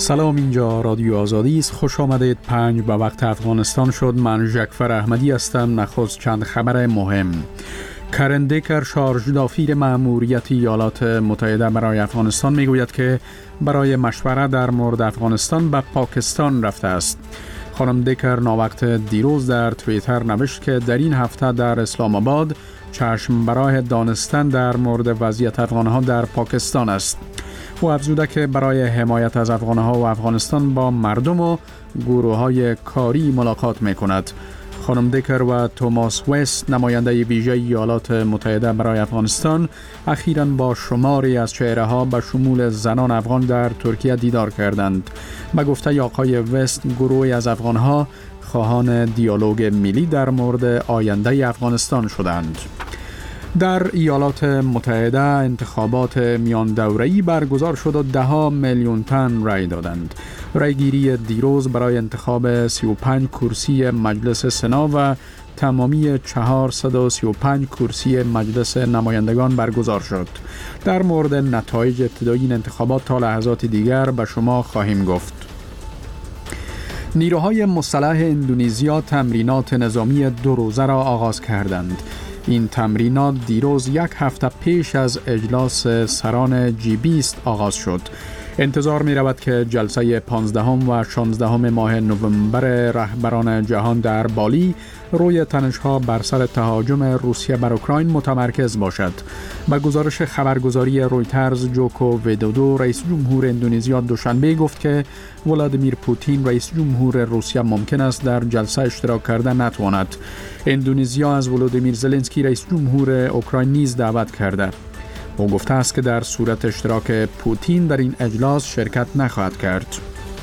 سلام، اینجا رادیو آزادی است. خوش آمدید. 5 به وقت افغانستان شد. من جعفر احمدی هستم. نخست چند خبر مهم. کرن دیکر، شارژدافیر مأموریت ایالات متحده برای افغانستان، میگوید که برای مشورت در مورد افغانستان به پاکستان رفته است. خانم دیکر ناوقت دیروز در توییتر نوشت که در این هفته در اسلام آباد چشم برای دانستن در مورد وضعیت افغانها در پاکستان است. او افزوده که برای حمایت از افغانها و افغانستان با مردم و گروه‌های کاری ملاقات می‌کند. خانم دیکر و توماس وست، نماینده ویژه ایالات متحده برای افغانستان، اخیراً با شماری از چهره‌ها به شمول زنان افغان در ترکیه دیدار کردند. به گفته آقای وست، گروهی از افغانها خواهان دیالوگ ملی در مورد آینده افغانستان شدند. در ایالات متحده انتخابات میان دوره‌ای برگزار شد و 10 میلیون تن رای دادند. رایگیری دیروز برای انتخاب 35 کرسی مجلس سنا و تمامی 435 کرسی مجلس نمایندگان برگزار شد. در مورد نتایج ابتدایی این انتخابات تا لحظات دیگر به شما خواهیم گفت. نیروهای مسلح اندونزیا تمرینات نظامی 2 روزه را آغاز کردند. این تمرینات دیروز یک هفته پیش از اجلاس سران G20 آغاز شد. انتظار می رود که جلسه 15 و 16 ماه نوامبر رهبران جهان در بالی روی تنش‌ها بر سر تهاجم روسیه بر اوکراین متمرکز باشد. به گزارش خبرگزاری رویترز، جوکو ویدودو، رئیس جمهور اندونزیا، دوشنبه گفت که ولادیمیر پوتین، رئیس جمهور روسیه، ممکن است در جلسه اشتراک کرده نتواند. اندونزیا از ولادیمیر زلنسکی، رئیس جمهور اوکراین، نیز دعوت کرده. او گفته است که در صورت اشتراک پوتین در این اجلاس شرکت نخواهد کرد.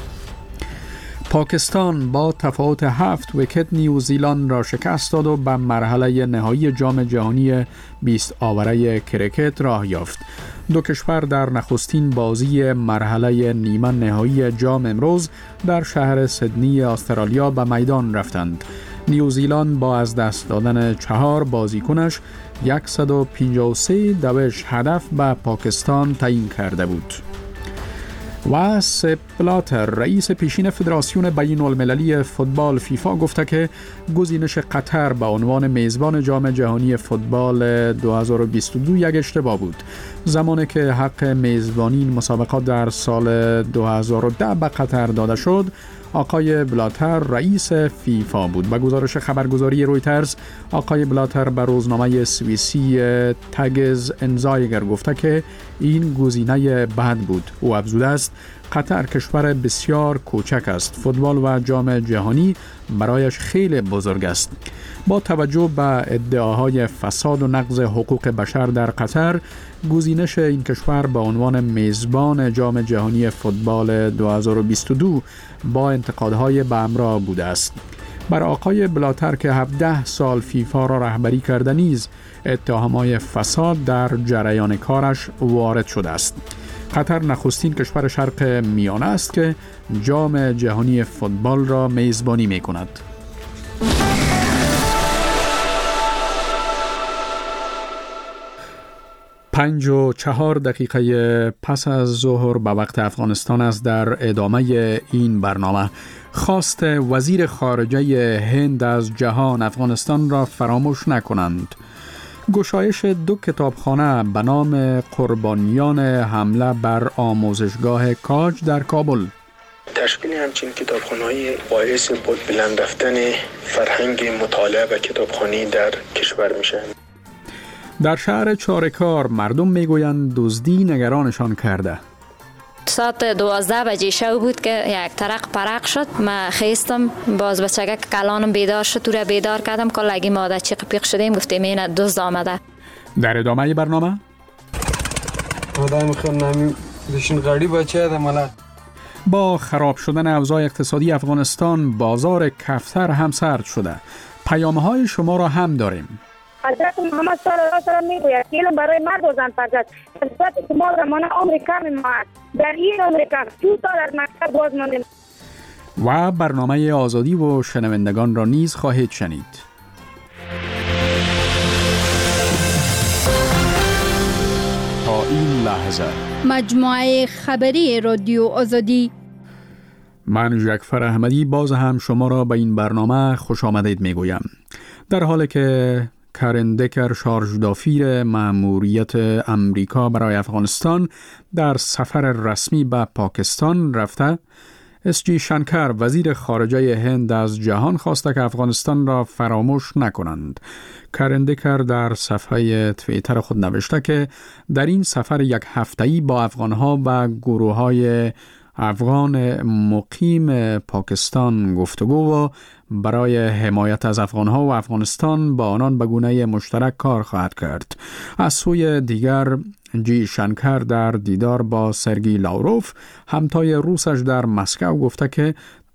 پاکستان با تفاوت 7 ویکت نیوزیلند را شکست داد و به مرحله نهایی جام جهانی 20 آوره کرکت راه یافت. دو کشور در نخستین بازی مرحله نیمه نهایی جام امروز در شهر سیدنی استرالیا به میدان رفتند. نیوزیلند با از دست دادن 4 بازیکنش 153 دوش هدف به پاکستان تعیین کرده بود. و سپ بلاتر، رئیس پیشین فدراسیون بین المللی فوتبال فیفا، گفته که گزینش قطر به عنوان میزبان جام جهانی فوتبال 2022 یک اشتباه بود. زمانی که حق میزبانی این مسابقات در سال 2010 به قطر داده شد، آقای بلاتر رئیس فیفا بود. به گزارش خبرگزاری رویترز، آقای بلاتر به روزنامه سوئیسی تگز انزایگر گفته که این گزینه بد بود. او افزوده است قطر کشور بسیار کوچک است. فوتبال و جام جهانی برایش خیلی بزرگ است. با توجه به ادعاهای فساد و نقض حقوق بشر در قطر، گزینش این کشور به عنوان میزبان جام جهانی فوتبال 2022 با انتقادهای به همراه بوده است. بر آقای بلاتر که 17 سال فیفا را رهبری کرده نیز اتهامات فساد در جریان کارش وارد شده است. قطر نخستین کشور شرق میانه است که جام جهانی فوتبال را میزبانی می کند. پنج و 4 دقیقه پس از ظهر به وقت افغانستان است. در ادامه این برنامه، خواست وزیر خارجه هند از جهان افغانستان را فراموش نکنند. گشایش 2 کتابخانه به نام قربانیان حمله بر آموزشگاه کاج در کابل. تشکیل همچین کتابخانه‌ای باعث بلند رفتن فرهنگ مطالعه و کتابخوانی در کشور میشه. در شهر چارکار مردم میگویند دزدی نگرانشان کرده. ساعت 12 بجه شب بود که یک ترق پرق شد. من خیستم، باز بچگه که کلانم بیدار شد، تو را بیدار کردم که لگی ماده چیق پیق شدیم، گفتیم اینه دزد آمده. در ادامه برنامه آدم خونمی دشین غری بچه مالا. با خراب شدن اوضاع اقتصادی افغانستان، بازار کفتر هم سرد شده. پیام‌های شما را هم داریم. حضرت محمد صلی الله علیه و سلم میگوید که علم برای مرد و زن فرض است. حضرت شما زمان عمر کم ما است. در این عمر کم 2 سال از مکتب باز ماندیم. و برنامه آزادی و شنوندگان را نیز خواهید شنید. تا این لحظه مجموعه خبری رادیو آزادی من جعفر احمدی باز هم شما را به این برنامه خوش آمدید می گویم. در حالی که کارن دکر شارژدافیر مأموریت امریکا برای افغانستان در سفر رسمی به پاکستان رفته، اس جی شنکر وزیر خارجه هند از جهان خواسته که افغانستان را فراموش نکنند. کارن دکر در صفحه توییتر خود نوشته که در این سفر یک هفته‌ای با افغانها و گروه‌های افغان مقیم پاکستان گفتگو و برای حمایت از افغانها و افغانستان با آنان به گونه مشترک کار خواهد کرد. از سوی دیگر جی شنکر در دیدار با سرگئی لاوروف همتای روسش در مسکو گفته که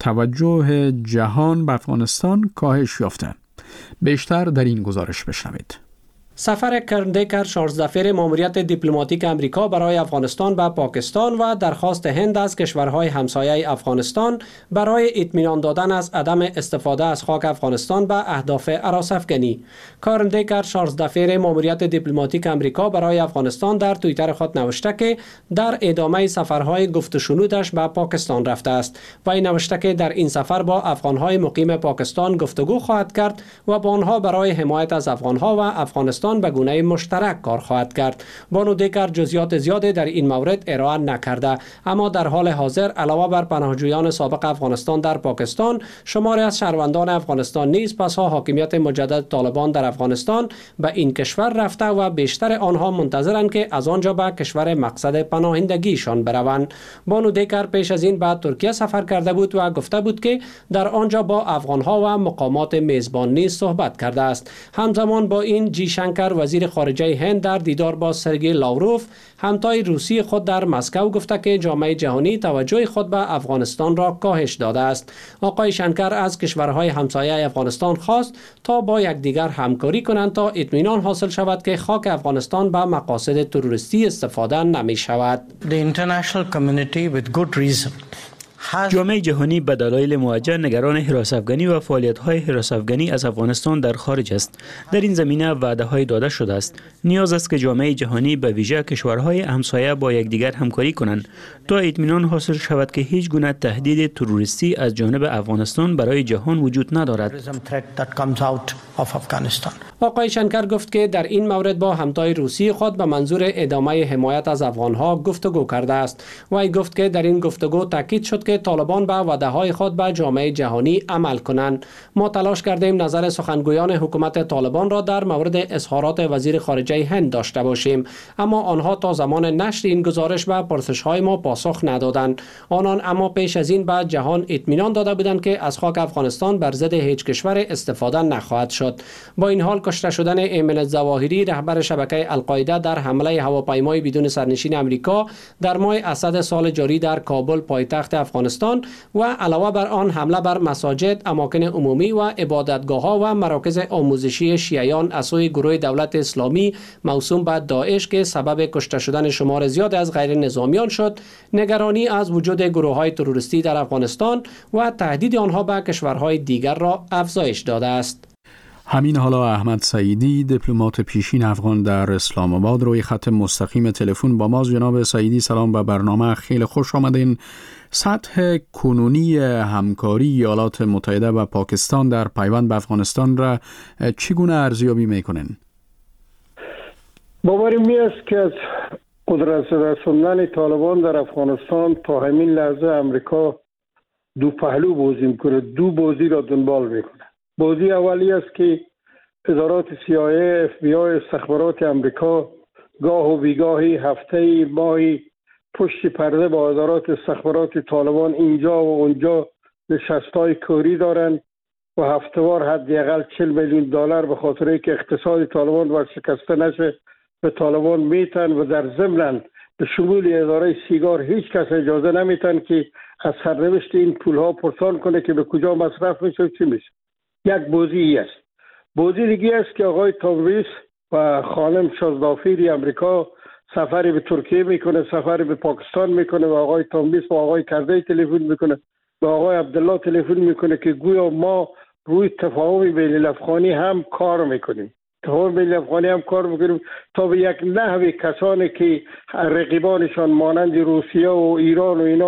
توجه جهان به افغانستان کاهش یافته. بیشتر در این گزارش بشنوید. سفر کارن دکر شارژدافیر ماموریت دیپلماتیک امریکا برای افغانستان و پاکستان و درخواست هند از کشورهای همسایه افغانستان برای اطمینان دادن از عدم استفاده از خاک افغانستان به اهداف هراس‌افکنی. کارن دکر شارژدافیر ماموریت دیپلماتیک امریکا برای افغانستان در توییتر خود نوشته که در ادامه سفرهای گفت و شنودش به پاکستان رفته است و این نوشته که در این سفر با افغانهای مقیم پاکستان گفتگو خواهد کرد و با آنها برای حمایت از افغانها و افغانستان به گونه مشترک کار خواهد کرد. بانو دکر جزئیات زیادی در این مورد ارائه نکرده، اما در حال حاضر علاوه بر پناهجویان سابق افغانستان در پاکستان، شماری از شهروندان افغانستان نیز پسا حاکمیت مجدد طالبان در افغانستان به این کشور رفته و بیشتر آنها منتظرند که از آنجا به کشور مقصد پناهندگیشان بروند. بانو دکر پیش از این به ترکیه سفر کرده بود و گفته بود که در آنجا با افغانها و مقامات میزبان نیز صحبت کرده است. همزمان با این جی شنکر وزیر خارجه هند در دیدار با سرگئی لاوروف همتای روسی خود در مسکو گفته که جامعه جهانی توجه خود به افغانستان را کاهش داده است. آقای شنکر از کشورهای همسایه افغانستان خواست تا با یکدیگر همکاری کنند تا اطمینان حاصل شود که خاک افغانستان به مقاصد تروریستی استفاده نمی شود. جامعه جهانی به دلایل موجه نگران حراس افغانی و فعالیت‌های حراس افغانی از افغانستان در خارج است. در این زمینه وعده‌های داده شده است. نیاز است که جامعه جهانی به ویژه کشورهای همسایه با یکدیگر همکاری کنند تا اطمینان حاصل شود که هیچ گونه تهدید تروریستی از جانب افغانستان برای جهان وجود ندارد. آقای شنکر گفت که در این مورد با همتای روسی خود به منظور ادامه حمایت از افغانها گفتگو کرده است. وی گفت که در این گفتگو تاکید شد که طالبان به وعده‌های خود به جامعه جهانی عمل کنند. ما تلاش کردیم نظر سخنگویان حکومت طالبان را در مورد اظهارات وزیر خارجه هند داشته باشیم، اما آنها تا زمان نشر این گزارش به پرسش‌های ما پاسخ ندادند. آنان اما پیش از این به جهان اطمینان داده بودند که از خاک افغانستان بر ضد هیچ کشور استفاده نخواهد شد. با این حال کشته شدن ایمن الظواهری رهبر شبکه القاعده در حمله هواپیمای بدون سرنشین امریکا در ماه اسد سال جاری در کابل پایتخت افغانستان و علاوه بر آن حمله بر مساجد، اماکن عمومی و عبادتگاه‌ها و مراکز آموزشی شیعیان از سوی گروه دولت اسلامی موسوم به داعش که سبب کشته شدن شمار زیاد از غیر نظامیان شد، نگرانی از وجود گروه‌های تروریستی در افغانستان و تهدید آنها به کشورهای دیگر را افزایش داده است. همین حالا احمد سعیدی دیپلمات پیشین افغان در اسلام آباد روی خط مستقیم تلفن با ماست. جناب سعیدی سلام، به برنامه خیلی خوش آمدین. سطح کنونی همکاری ایالات متحده و پاکستان در پیوند به افغانستان را چگونه ارزیابی میکنین؟ باورم است که از قدرت رساندن طالبان در افغانستان تا همین لحظه امریکا دو پهلو بازی میکنه، دو بازی را دنبال میکنه. بازی اولی است که ادارات CIA، FBI، استخبارات امریکا گاه و بیگاهی، هفته‌ای، ماهی پشت پرده با ادارات استخبارات طالبان اینجا و اونجا نشست‌های کاری دارن و هفته‌وار حداقل 40 میلیون دلار به خاطر اینکه اقتصاد طالبان ورشکسته نشه به طالبان میتن و در ضمن به شمول اداره سیگار هیچ کس اجازه نمیتن که از سرنوشت این پول‌ها پرسان کنه که به کجا مصرف میشه و چی میشه. یک بازی است. بازی دیگه است که آقای تام ریس و خانم شارژدافیر امریکا سفری به ترکیه میکنه، سفری به پاکستان میکنه و آقای تام ریس و آقای کرزی تلفن میکنه و آقای عبدالله تلفن میکنه که گویا ما روی تفاهم بین الافغانی هم کار میکنیم. تفاهم بین الافغانی هم کار میکنیم تا به یک نحوی کسانی که رقیبانشان مانند روسیه و ایران و اینا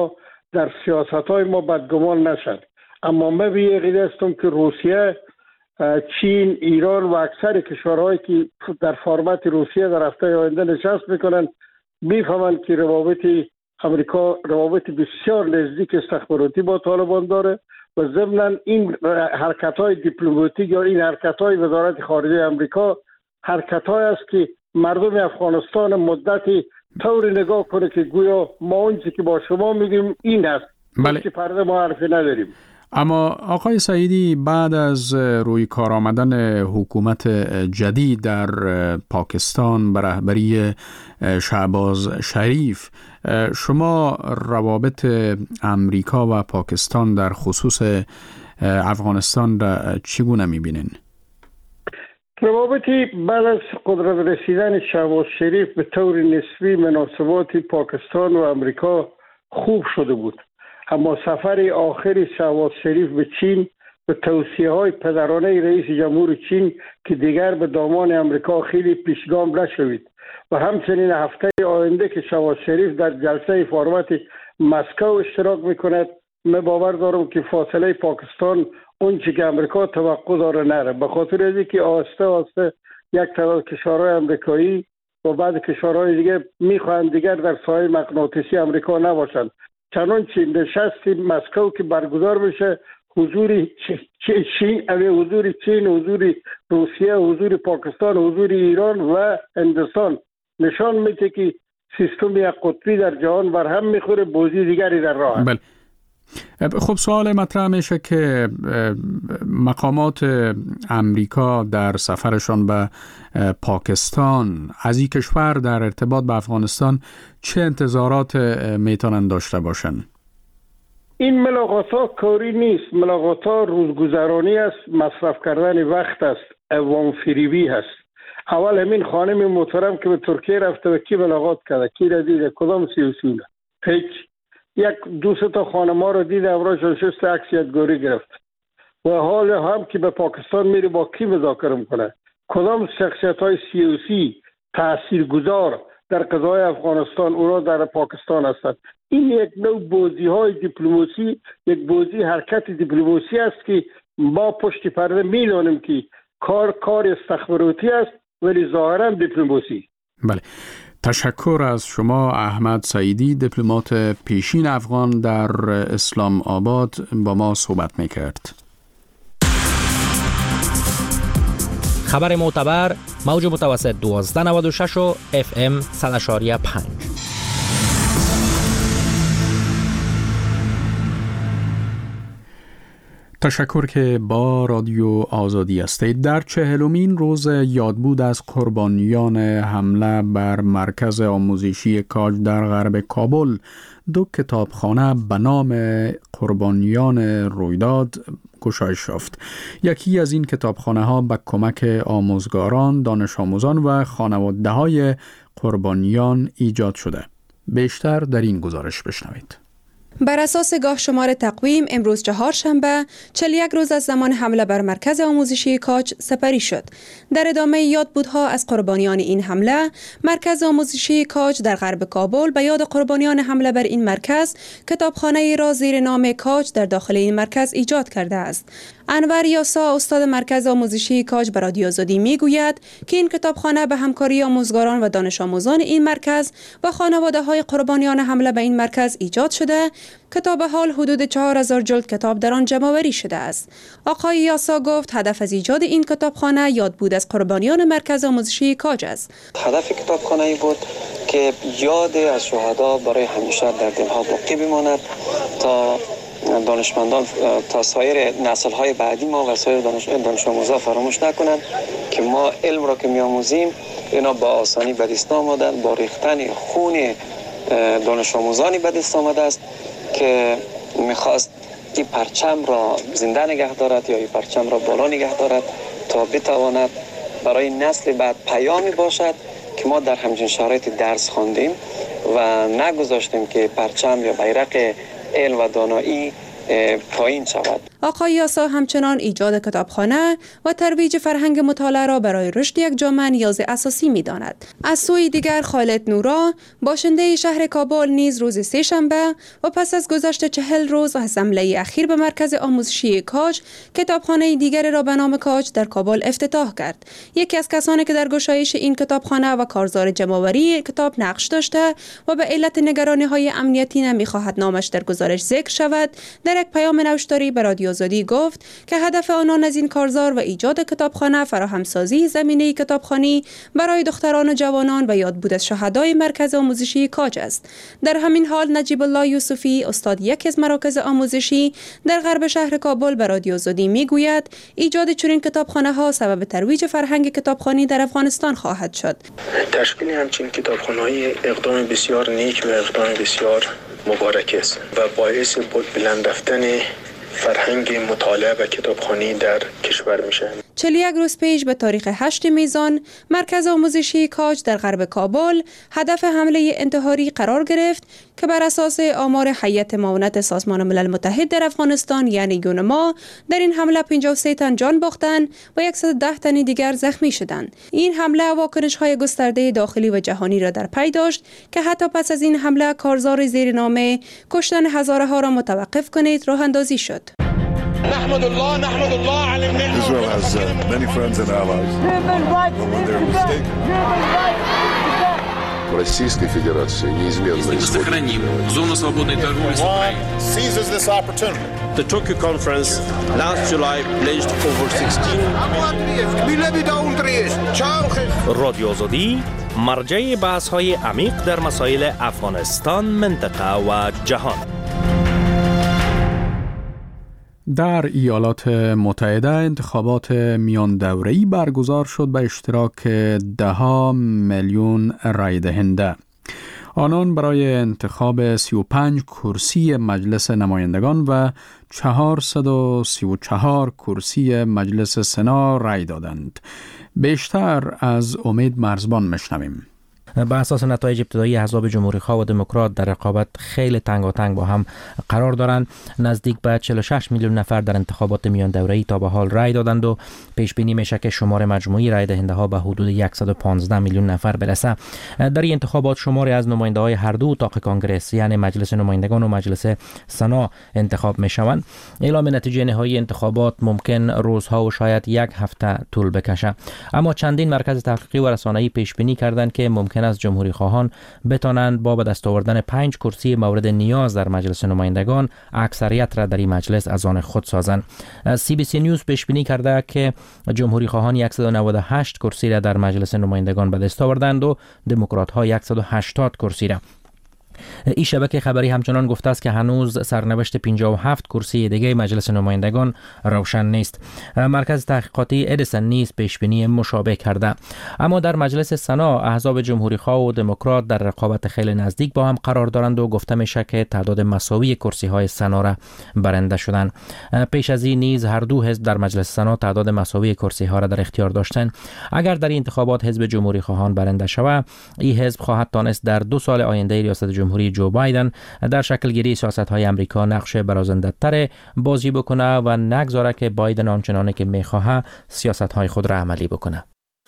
در سیاست‌های ما بدگمان نشد. اما من به عقیده هستم که روسیه، چین، ایران و اکثر کشورهایی که در فرمت روسیه در هفته آینده نشست میکنن میفهمند که روابط امریکا روابط بسیار نزدیک استخباراتی با طالبان داره و ضمن این حرکت‌های دیپلماتیک یا این حرکت‌های وزارت خارجه امریکا حرکت‌های است که مردم افغانستان مدتی طور نگاه کنه که گویا ما اونچه که با شما میگیم این است. بله. که پرده ما حرفی نداریم. اما آقای سعیدی، بعد از روی کار آمدن حکومت جدید در پاکستان به رهبری شهباز شریف، شما روابط امریکا و پاکستان در خصوص افغانستان را چگونه می‌بینین؟ روابطی بعد از قدرت رسیدن شهباز شریف به طور نسبی مناسبات پاکستان و امریکا خوب شده بود. اما سفر آخری شهباز شریف به چین به توصیه‌های پدرانه رئیس جمهور چین که دیگر به دامان امریکا خیلی پیشگام نشوید و همچنین هفته آینده که شهباز شریف در جلسه فرمت مسکو اشتراک میکند، من باور دارم که فاصله پاکستان اونچه که امریکا توقع داره نره، به خاطر اینکه آهسته آهسته یک تعداد کشورهای امریکایی و بعد کشورهای دیگه میخواهند دیگر در سایه مغناطیسی امریکا نباشند. چنانچه نشست مسکو که برگزار بشه حضور چین، حضور روسیه، حضور پاکستان، حضور ایران و هندوستان نشان میده که سیستم یک قطبی در جهان برهم میخوره، بازی دیگری در راه. بله. خب سوال مطرح میشه که مقامات امریکا در سفرشان به پاکستان از این کشور در ارتباط به افغانستان چه انتظارات میتونن داشته باشن؟ این ملاقات ها کاری نیست، ملاقات ها روزگذرانی است، مصرف کردن وقت است، عوام فریبی هست. اول همین خانم محترم که به ترکیه رفته و کی ملاقات کرده، کی را دیده، کدام سیاسیونه؟ هیچ. یک دو سه تا خانم‌ها رو دیده، امروز نشست عکس یادگاری گرفت. و حال هم که به پاکستان میره با کی مذاکره میکنه؟ کدام شخصیت‌های سیاسی تاثیرگذار در قضای افغانستان اونا در پاکستان هستند؟ این یک نوع بازی‌های دیپلماسی، یک بازی حرکت دیپلماسی است که ما پشت پرده می‌دانیم که کار استخباراتی است ولی ظاهراً دیپلماسی. بله. تشکر از شما احمد سعیدی، دیپلمات پیشین افغان در اسلام آباد، با ما صحبت میکرد. خبر معتبر، موج متوسط 1296 و FM 100.5. تشکر که با رادیو آزادی هستید. در 40مین روز یادبود از قربانیان حمله بر مرکز آموزشی کاج در غرب کابل، دو کتابخانه به نام قربانیان رویداد گشایش یافت. یکی از این کتابخانه ها به کمک آموزگاران، دانش آموزان و خانواده های قربانیان ایجاد شده. بیشتر در این گزارش بشنوید. بر اساس گاه شمار تقویم امروز چهارشنبه 41 روز از زمان حمله بر مرکز آموزشی کاج سپری شد. در ادامه یادبودها از قربانیان این حمله، مرکز آموزشی کاج در غرب کابل به یاد قربانیان حمله بر این مرکز کتابخانه را زیر نام کاج در داخل این مرکز ایجاد کرده است. انور یاسا، استاد مرکز آموزشی کاج، به رادیو آزادی میگوید که این کتابخانه به همکاری آموزگاران و دانش آموزان این مرکز و خانواده‌های قربانیان حمله به این مرکز ایجاد شده که تا به حال حدود 4000 جلد کتاب در آن جمع‌آوری شده است. آقای یاسا گفت هدف از ایجاد این کتابخانه یادبود از قربانیان مرکز آموزشی کاج است. هدف کتابخانه ای بود که یاد از شهدا برای همیشه در دلها باقی بماند تا دانشمندان، تا سایر نسل‌های بعدی ما و سایر دانش آموزان فراموش نکنند که ما علم را که می‌آموزیم اینا با آسانی به دست آمدن، با ریختن خون دانش آموزانی به دست آمده است که می‌خواست این پرچم را زنده نگه دارد یا این پرچم را بالا نگه دارد تا بتواند برای نسل بعد پیامی باشد که ما در همچین شرایط درس خواندیم و نگذاشتیم که پرچم یا بیرق علم و دانایی پایین شود. آقای یاسا همچنان ایجاد کتابخانه و ترویج فرهنگ مطالعه را برای رشد یک جامعه نیاز اساسی می‌داند. از سوی دیگر خالد نورا باشنده شهر کابل نیز روز سه‌شنبه و پس از گذشت 40 روز از حمله اخیر به مرکز آموزشی کاج کتابخانه دیگر را به نام کاج در کابل افتتاح کرد. یکی از کسانی که در گشایش این کتابخانه و کارزار جمع‌آوری کتاب نقش داشته و به علت نگرانی‌های امنیتی نمی‌خواهد نامش در گزارش ذکر شود، در یک پیام نوشتاری به رادیو آزادی گفت که هدف آنان از این کارزار و ایجاد کتابخانه فراهمسازی زمینه کتابخوانی برای دختران و جوانان و یادبود از شهدای مرکز آموزشی کاج است. در همین حال نجیب الله یوسفی استاد یکی از مراکز آموزشی در غرب شهر کابل به رادیو آزادی میگوید ایجاد چنین کتابخانه ها سبب ترویج فرهنگ کتابخوانی در افغانستان خواهد شد. تشکیل همچین کتابخانه‌های اقدام بسیار نیک و اقدام بسیار مبارک است و باعث بلند رفتن فرهنگ مطالعه و کتابخوانی در کشور میشه. 41 روز پیش به تاریخ 8 میزان مرکز آموزشی کاج در غرب کابل هدف حمله انتحاری قرار گرفت که بر اساس آمار هیئت معاونت سازمان ملل متحد در افغانستان یعنی یونما در این حمله 53 تن جان باختند و 110 تن دیگر زخمی شدند. این حمله واکنش‌های گسترده داخلی و جهانی را در پی داشت که حتی پس از این حمله کارزار زیرنامه کشتن هزاره ها را متوقف کنید راه اندازی شد. نحمد الله على النعمة. Israel has many friends and allies. When they're mistaken. Российской Федерации неизменно сохраним зону свободной торговли с Украиной. Seizes this opportunity. The Tokyo conference last July pledged over 16 رادیو آزادی مرجع بحث‌های عمیق در مسائل افغانستان، منطقه و جهان. در ایالات متحده انتخابات میان دوره‌ای برگزار شد به اشتراک 10 میلیون رای دهنده. آنان برای انتخاب 35 کرسی مجلس نمایندگان و 434 کرسی مجلس سنا رای دادند. بیشتر از امید مرزبان میشنویم. بر اساس نتایج ابتدایی احزاب جمهوری‌خواه و دموکرات در رقابت خیلی تنگاتنگ با هم قرار دارند. نزدیک به 46 میلیون نفر در انتخابات میان دوره‌ای تا به حال رای دادند و پیش بینی میشه که شمار مجموعی رای دهنده‌ها به حدود 115 میلیون نفر برسه. در این انتخابات شماری از نماینده‌های هر دو اتاق کانگرس یعنی مجلس نمایندگان و مجلس سنا انتخاب میشوند. اعلام نتیجه نهایی انتخابات ممکن روزها و شاید یک هفته طول بکشه. اما چندین مرکز تحقیقی و رسانه‌ای پیش بینی کردند که ممکن از جمهوری خواهان بتوانند با به دست آوردن 5 کرسی مورد نیاز در مجلس نمایندگان اکثریت را در این مجلس از آن خود سازند. CBC نیوز پیش بینی کرده که جمهوری خواهان 198 کرسی را در مجلس نمایندگان به دست آوردند و دموکرات ها 180 کرسی را. این شبکه خبری همچنان گفته است که هنوز سرنوشت 57 کرسی دیگه مجلس نمایندگان روشن نیست. مرکز تحقیقاتی ادیسن نیز پیشبینی مشابه کرده. اما در مجلس سنا احزاب جمهوری خواه و دموکرات در رقابت خیلی نزدیک با هم قرار دارند و گفته میشه که تعداد مساوی کرسی های سنا را برنده شدند. پیش از این نیز هر دو حزب در مجلس سنا تعداد مساوی کرسی ها را در اختیار داشتند. اگر در این انتخابات حزب جمهوری خواهان برنده شود، این حزب خواهد تانست در 2 سال آینده ریاست جمهوری جو بایدن در شکل گیری سیاست‌های آمریکا نقش برازنده‌تر بازی بکنه و نگذاره که بایدن آنچنانی که می‌خواهد سیاست‌های خود را عملی بکنه.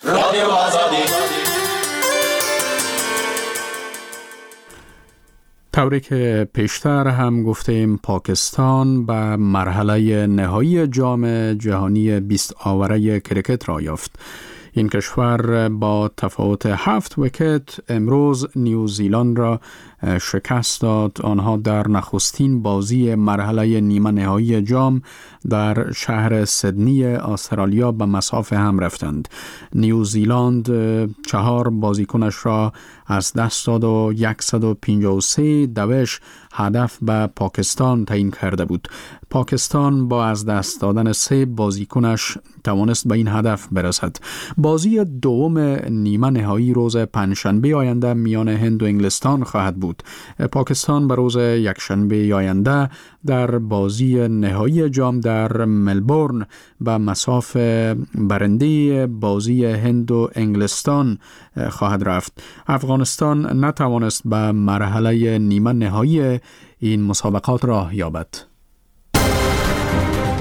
طوری که پیشتر هم گفتیم پاکستان به مرحله نهایی جام جهانی 20 آوره کرکت را یافت. این کشور با تفاوت 7 ویکت امروز نیوزیلند را شکست داد. آنها در نخستین بازی مرحله نیمه نهایی جام در شهر سیدنی استرالیا به مسافه هم رفتند. نیوزیلند 4 بازیکنش را از دست داد و 153 دوش هدف به پاکستان تعیین کرده بود. پاکستان با از دست دادن 3 بازیکنش توانست به این هدف برسد. بازی دوم نیمه نهایی روز پنجشنبه آینده میان هند و انگلستان خواهد بود. پاکستان به روز یکشنبه آینده در بازی نهایی جام در ملبورن به مسافه برنده بازی هند و انگلستان خواهد رفت. افغانستان نتوانست به مرحله نیمه نهایی این مسابقات راه یابد.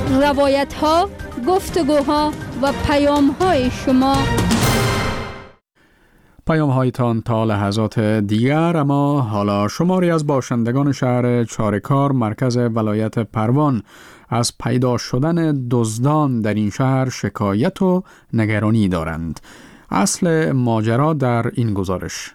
روایت ها، گفتگوها و پیام های شما. پیام هایتان تا لحظات دیگر. اما حالا شماری از باشندگان شهر چارکار مرکز ولایت پروان از پیدا شدن دزدان در این شهر شکایت و نگرانی دارند. اصل ماجرا در این گزارش.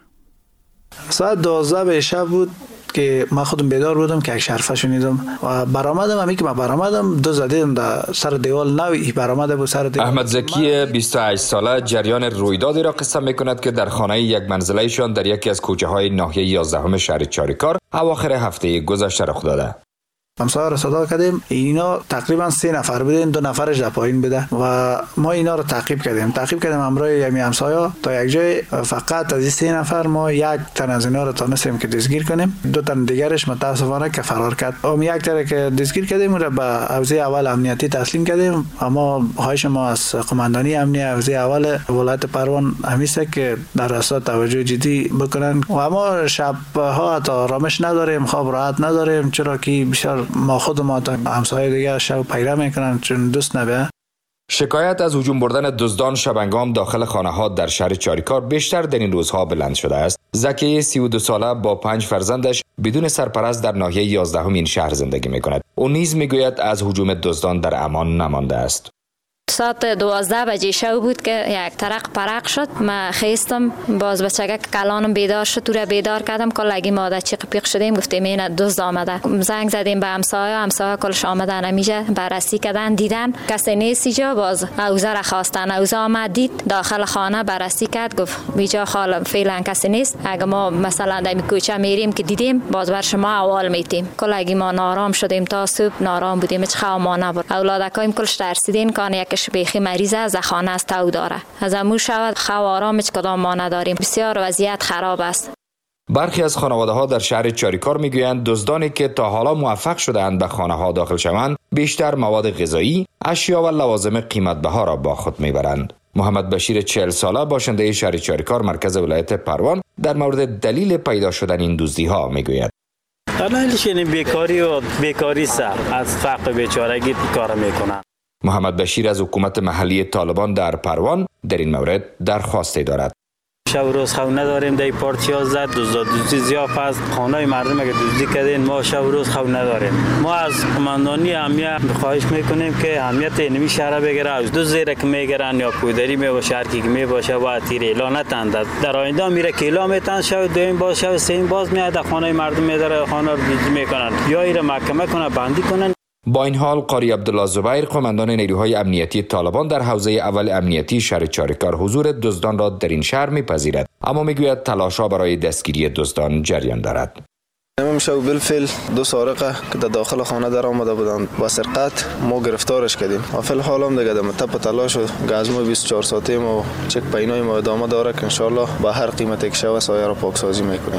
ساعت 12 به شب بود که من خودم بیدار بودم که یک شرفه شنیدم و برآمدم. همی که من برآمدم دو زدیدم در سر دیوال نوی برآمده بود سر دیوال. احمد زکی 28 ساله جریان رویدادی را قصه میکند که در خانه یک منزله شان در یکی از کوچه های ناحیه 11 شهر چاریکار اواخر هفته گذشته رخ داده. همسایه را صدا کردیم. اینا تقریبا 3 نفر بودن، 2 نفرش در پایین بوده و ما اینا رو تعقیب کردیم همراه یمی همسایه تا یک جای. فقط از این 3 نفر ما یک تن از اینا رو تونستیم که دستگیر کنیم. 2 تن دیگرش متاسفانه که فرار کرد. یک تن که دستگیر کردیم رو به حوزه اول امنیتی تسلیم کردیم. اما خواهش ما از قماندانی امنیتی حوزه اول ولایت پروان همیشه که در راستا توجه جدی بکنن. و ما شب ها تا آرامش نداریم، خواب راحت نداریم، چرا که بسیار ما خود ما تا همسایه دیگه شب پیدا میکنن چون دوست نبه. شکایت از هجوم بردن دزدان شبانگام داخل خانه ها در شهر چاریکار بیشتر در این روزها بلند شده است. زکی 32 ساله با 5 فرزندش بدون سرپرست در ناحیه 11 این شهر زندگی میکند. او نیز میگوید از هجوم دزدان در امان نمانده است. ساعت 12 بجه شب بود که یک ترق پرق شد. من خیستم، باز بچگک کلانم بیدار شد، تو را بیدار کردم که لگی ماده چیق پیق شدیم، گفتیم این دزد آمده. زنگ زدیم به همسایه کلش آمدن همیشه بررسی کردن، دیدن کسی نیست اینجا. باز اوزه را خواستن، اوزه آمد دید داخل خانه بررسی کرد، گفت اینجا خاله فعلا کسی نیست. اگه ما مثلا در کوچه میریم که دیدیم باز بر شما اول میتیم. کلگی ما نارام شدیم تا صبح نارام بودیم، هیچ خو ما نبود. اولادکایم کلش ترسیدین کان یکش بیخی مریض از خانه است تو داره. از امو شود خو آرام هیچ کدام ما نداریم. بسیار وضعیت خراب است. برخی از خانواده ها در شهر چاریکار میگویند دزدانی که تا حالا موفق شده‌اند به خانه ها داخل شوند بیشتر مواد غذایی، اشیا و لوازم قیمت بها را با خود میبرند. محمد بشیر 40 ساله باشنده شهر چاریکار مرکز ولایت پروان در مورد دلیل پیدا شدن این دزدی ها میگوید. دلیلش این بیکاری سر از فقر بیچارگی کار میکنن. محمد بشیر از حکومت محلی طالبان در پروان در این مورد درخواستی دارد. شب روز خو نداریم، در پارتیا زد دزدی زیاف است، خانه مردم اگه دزدی کردین ما شب روز خو نداریم. ما از قماندانی امنیت خواهش میکنیم که امنیت اینمی شهر بگیره، از دو زیر که میگیرن یا پودری میباشه هر کی میباشه و تیر اعلان نتند. در آینده میره که اعلام میتن شب دویم باز شب سوم باز میاد خانه مردم میداره خانه رو دزدی میکنن یا ایره محکمه کنه بندی کنن. با این حال قاری عبدالله زبیر قماندان نیروهای امنیتی طالبان در حوزه اول امنیتی شهر چاریکار حضور دزدان را در این شهر میپذیرد، اما میگوید تلاش‌ها برای دستگیری دزدان جریان دارد. امشب بالفعل 2 سارقه که در داخل خانه در آمده بودند با سرقت ما گرفتارش کردیم. و فی الحال هم دیگه در تپ تلاش و گزم 24 ساعته ما چک پینای ما ادامه داره که ان شاء الله با هر قیمتی که شود سایه را پاکسازی میکنیم.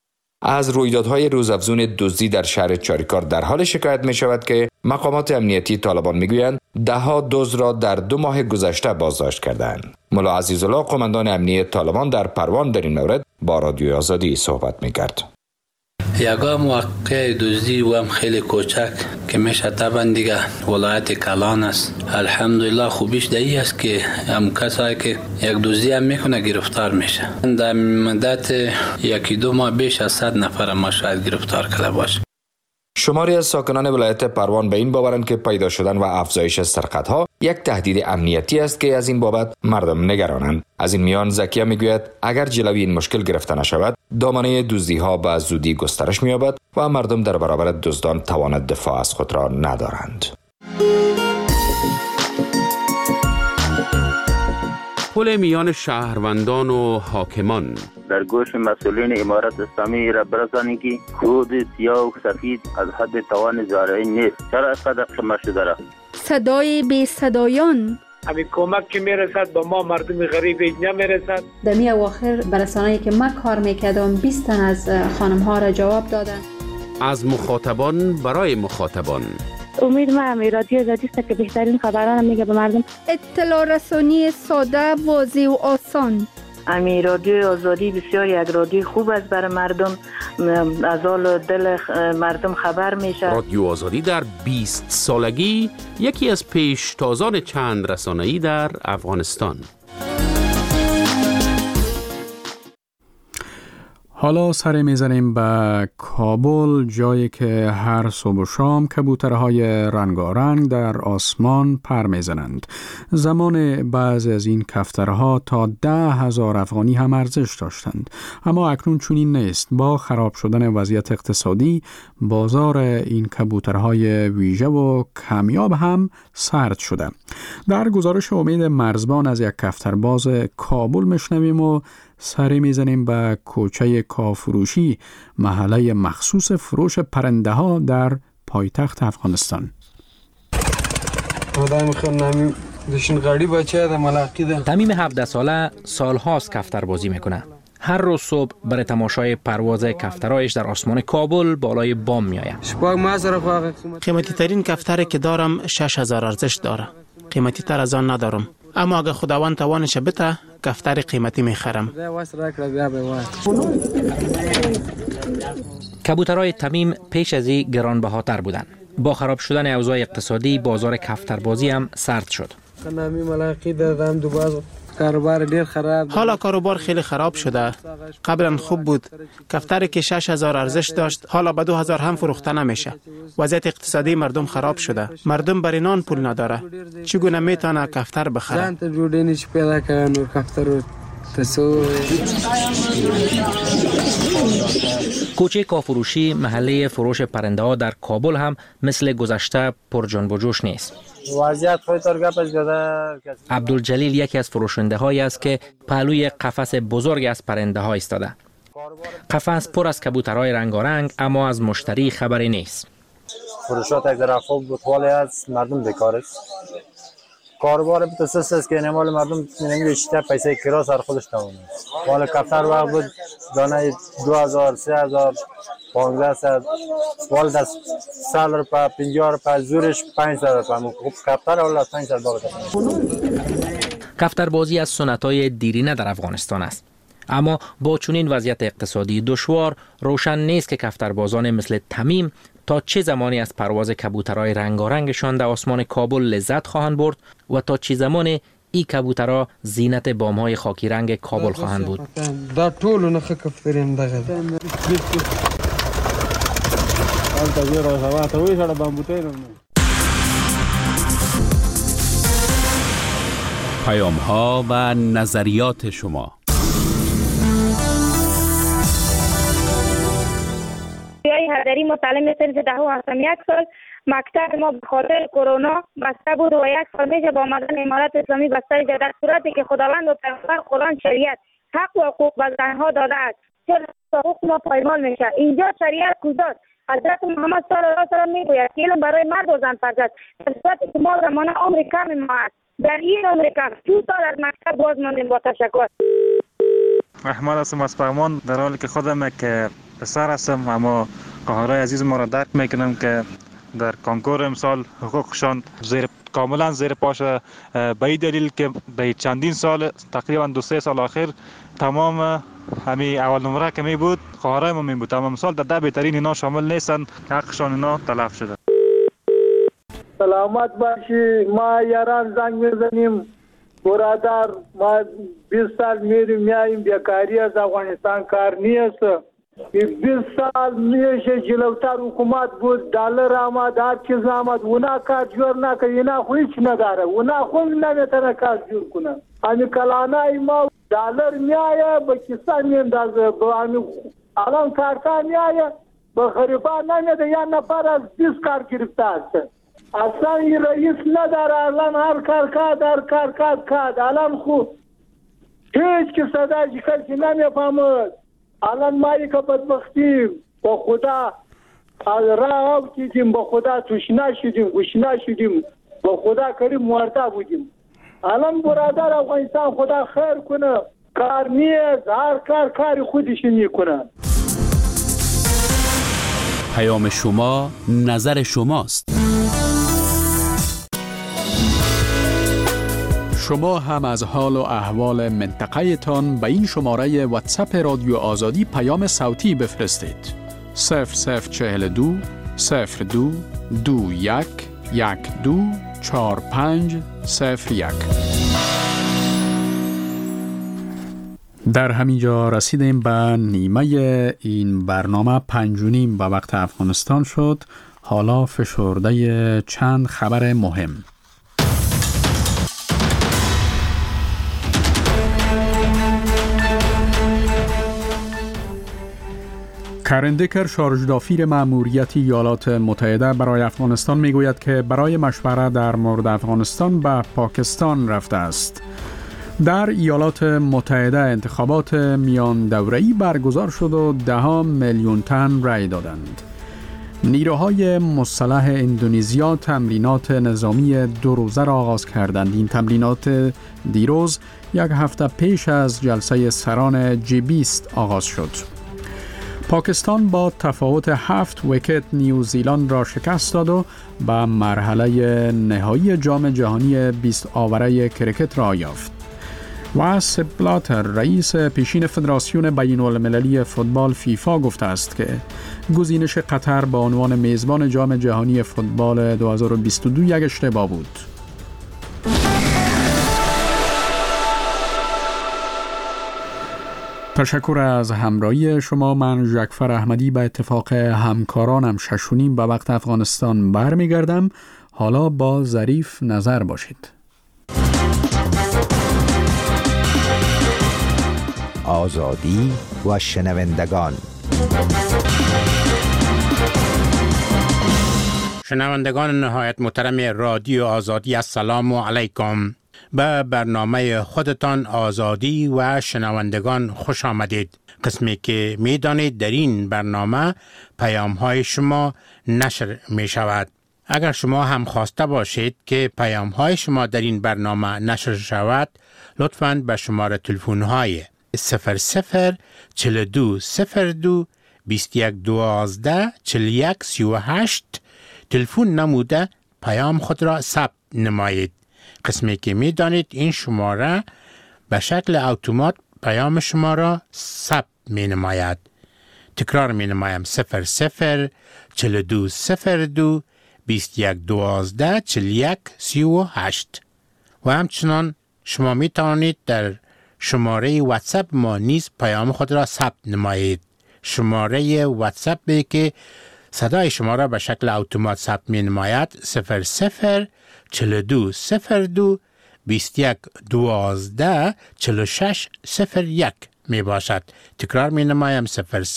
از رویدادهای روزافزون دزدی در شهر چاریکار در حال شکایت می شود که مقامات امنیتی طالبان میگویند 10 دزد را در 2 ماه گذشته بازداشت کردند. ملا عزیزالله قماندان امنیتی طالبان در پروان در این مورد با رادیوی آزادی صحبت میکرد. یگا موقع دزدی و هم خیلی کوچک که میشه طبعا دیگه ولایت کلان است. الحمدلله خوبیش دایی است که هم کسایی که یک دزدی هم میکنه گرفتار میشه. در مدت 1-2 ماه بیش از 100 نفر ما شاید گرفتار کرده باشه. شماری از ساکنان ولایت پروان به این باورند که پیدا شدن و افزایش سرقت‌ها یک تهدید امنیتی است که از این بابت مردم نگرانند. از این میان زکیه میگوید اگر جلوی این مشکل گرفته نشود دامنه دزدی‌ها به زودی گسترش می‌یابد و مردم در برابر دزدان توان دفاع از خود را ندارند. پل میان شهروندان و حاکمان در گوش مسئولین امارت اسلامی را برسانید که خود سیاه و سفید از حد توان زارعی نیست. چرا اینقدر شما شده را؟ صدای بی صدایان همین کمک که میرسد با ما مردم غریب اینجا میرسد. در می اواخر برسانه‌ای که من کار میکردم 20 تن از خانم ها را جواب دادن. از مخاطبان برای مخاطبان. امید من رادیو آزادی است که بهترین خبران میگه به مردم. اطلاع رسانی ساده، واضح و آسان. امی رادیو آزادی بسیار یک رادیو خوب است برای مردم، از حال دل مردم خبر میشه. رادیو آزادی در 20 سالگی یکی از پیشتازان چند رسانه‌ای در افغانستان. حالا سر میزنیم به کابل، جایی که هر صبح و شام کبوترهای رنگارنگ در آسمان پر میزنند. زمان بعضی از این کفترها تا 10,000 افغانی هم ارزش داشتند، اما اکنون چنین نیست. با خراب شدن وضعیت اقتصادی، بازار این کبوترهای ویژه و کمیاب هم سرد شده. در گزارش امید مرزبان از یک کفترباز کابل میشنویم و سری میزنیم به کوچه کافروشی، محله مخصوص فروش پرنده ها در پایتخت افغانستان. تمیم 17 ساله سالهاست کفتربازی میکنه. هر روز صبح برای تماشای پرواز کفترهایش در آسمان کابل بالای بام میآید. قیمتی ترین کفتری که دارم 6,000 ارزش داره. قیمتی تر از آن ندارم، اما اگه خداوند توانش بده کفتر قیمتی میخرم. کبوترهای تمیم پیش از این گرانبهاتر بودند. با خراب شدن اوضاع اقتصادی، بازار کفتربازی هم سرد شد. حالا کاروبار خیلی خراب شده. قبلا خوب بود. کفتری که 6,000 ارزش داشت حالا به 2,000 هم فروخته نمیشه. وضعیت اقتصادی مردم خراب شده. مردم برای نان پول نداره. چگونه میتونه کفتر بخره؟ کوچه کافروشی، محله فروش پرنده ها در کابل هم مثل گذشته پر جنب و جوش نیست. وضعیت خودتار گپش زده. عبدالجلیل یکی از فروشنده هایی است که پهلوی قفس بزرگ از پرنده ها ایستاده. قفس پر از کبوترهای رنگارنگ، اما از مشتری خبری نیست. فروشات یک ذره خوب بود، ولی از مردم بیکار است. کاروبار بتوسس است که نمال مردم نمیشه پیسه کرا سر خودش تمام. ولی کفتر وقت بود دانه 2,000 3,000 1500 ولی دست سال پر 50 پر زورش 500 پر خوب کفتر ولی 500 باقی. کفتربازی از سنت‌های دیرینه در افغانستان است، اما با چنین وضعیت اقتصادی دشوار روشن نیست که کفتربازان مثل تمیم تا چه زمانی از پرواز کبوترهای رنگارنگشان در آسمان کابل لذت خواهند برد و تا چه زمان این کبوترها زینت بام‌های خاکی رنگ کابل خواهند بود. دا ټول نه کفتریم دغه پیام‌ها و نظریات شما. هدری متعلم صنف دهم هستم. 1 سال مکتب ما به خاطر کرونا بسته بود و 1 سال میشه با آمدن امارت اسلامی بسته شد، در صورتی که خداوند و پیامبر قرآن شریعت حق و حقوق به زنها داده است. چرا حقوق ما پایمال میشه؟ اینجا شریعت کجاست؟ حضرت محمد صلی الله علیه و سلم میگوید که علم برای مرد و زن فرض است. در صورتی که ما زمانه عمر کم ما است، در این عمر کم 2 سال از مکتب باز ماندیم. با تشکر. احمد هستم از فرمان، در حالی که خودم که پسر هستم، اما خواهرای عزیز ما را درک میکنم که در کنکور امسال حقوقشان کاملا زیر پاش، به این دلیل که به چندین سال تقریبا 2-3 سال آخر تمام همین اول نمره که می بود خواهرای ما می بود، اما امسال در 10 بهترین اینا شامل نیستن که حقشان اینا تلف شده. سلامت باشی، ما یاران زنگ میزنیم برادر، ما 20 سال میاییم بیکاری از افغانستان کار نیست. 20 سال میشه جلوتر حکومت بود، دلار آمد، هر چیز آمد، اونا کار جور نکرد، اینا خو هیچ نداره، اونا خو نمیتونه کار جور کنه. همین کلانای ما دلار میایه به کیسه میندازه، الان کارتا میایه به خریبان نمیده، یا نفر از 20 کار گرفته است. اصلا این رئیس نداره، الان هر کار کاد، الان خوب هیچ که صدای کسی نمیفهمد. الان مایی که بدبختیم با خدا راه دیدیم، با خدا تشنه شدیم، گشنه شدیم، با خدا کریم مرده بودیم. الان برادر افغانستان خدا خیر کنه، کار نیست، هر کار خودش میکنه. پیام شما نظر شماست. شما هم از حال و احوال منطقه تان به این شماره واتساپ رادیو آزادی پیام صوتی بفرستید. 0042 02 21 12 45 01. در همینجا رسیدیم به نیمه این برنامه 5:30 به وقت افغانستان شد. حالا فشرده چند خبر مهم. کرن دیکر شارژدافیر مأموریت ایالات متحده برای افغانستان میگوید که برای مشورت در مورد افغانستان به پاکستان رفته است. در ایالات متحده انتخابات میان دوره‌ای برگزار شد و 10 میلیون تن رای دادند. نیروهای مسلح اندونزیا تمرینات نظامی 2 روزه را آغاز کردند. این تمرینات دیروز یک هفته پیش از جلسه سران G20 آغاز شد. پاکستان با تفاوت 7 ویکت نیوزیلند را شکست داد و به مرحله نهایی جام جهانی 20 آوره کرکت را یافت. و سپ بلاتر رئیس پیشین فدراسیون بین المللی فوتبال فیفا گفته است که گزینش قطر به عنوان میزبان جام جهانی فوتبال 2022 یک اشتباه بود. تشکر از همراهی شما. من ژکفر احمدی به اتفاق همکارانم 6:30 به وقت افغانستان برمیگردم. حالا با ظریف نظر باشید. آزادی و شنوندگان. شنوندگان نهایت محترم رادیو آزادی، السلام علیکم. به برنامه خودتان آزادی و شنوندگان خوش آمدید. قسمی که می دانید در این برنامه پیام های شما نشر می شود. اگر شما هم خواسته باشید که پیام های شما در این برنامه نشر شود، لطفاً به شماره تلفن های 004202 2112 4138 تلفن نموده پیام خود را ثبت نمایید. قسمی که می دانید این شماره به شکل اتومات پیام شما را ثبت می نماید. تکرار می نمایم 004202 2112 4138. و همچنان شما می توانید در شماره واتساپ ما نیز پیام خود را ثبت نمایید. شماره واتساپ که صدای شما را به شکل اتومات ثبت می نماید 004202 2112 4601 می باشد. تکرار می نمایم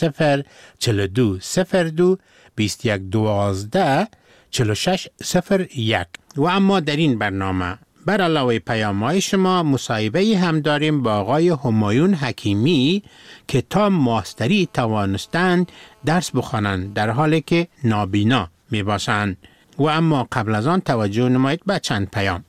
004202 2112 4601. و اما در این برنامه بر علاوه پیام‌های شما مصاحبه هم داریم با آقای همایون حکیمی که تا ماستری توانستند درس بخوانند در حالی که نابینا می باشند. و اما قبل از آن توجه نمایید به چند پیام.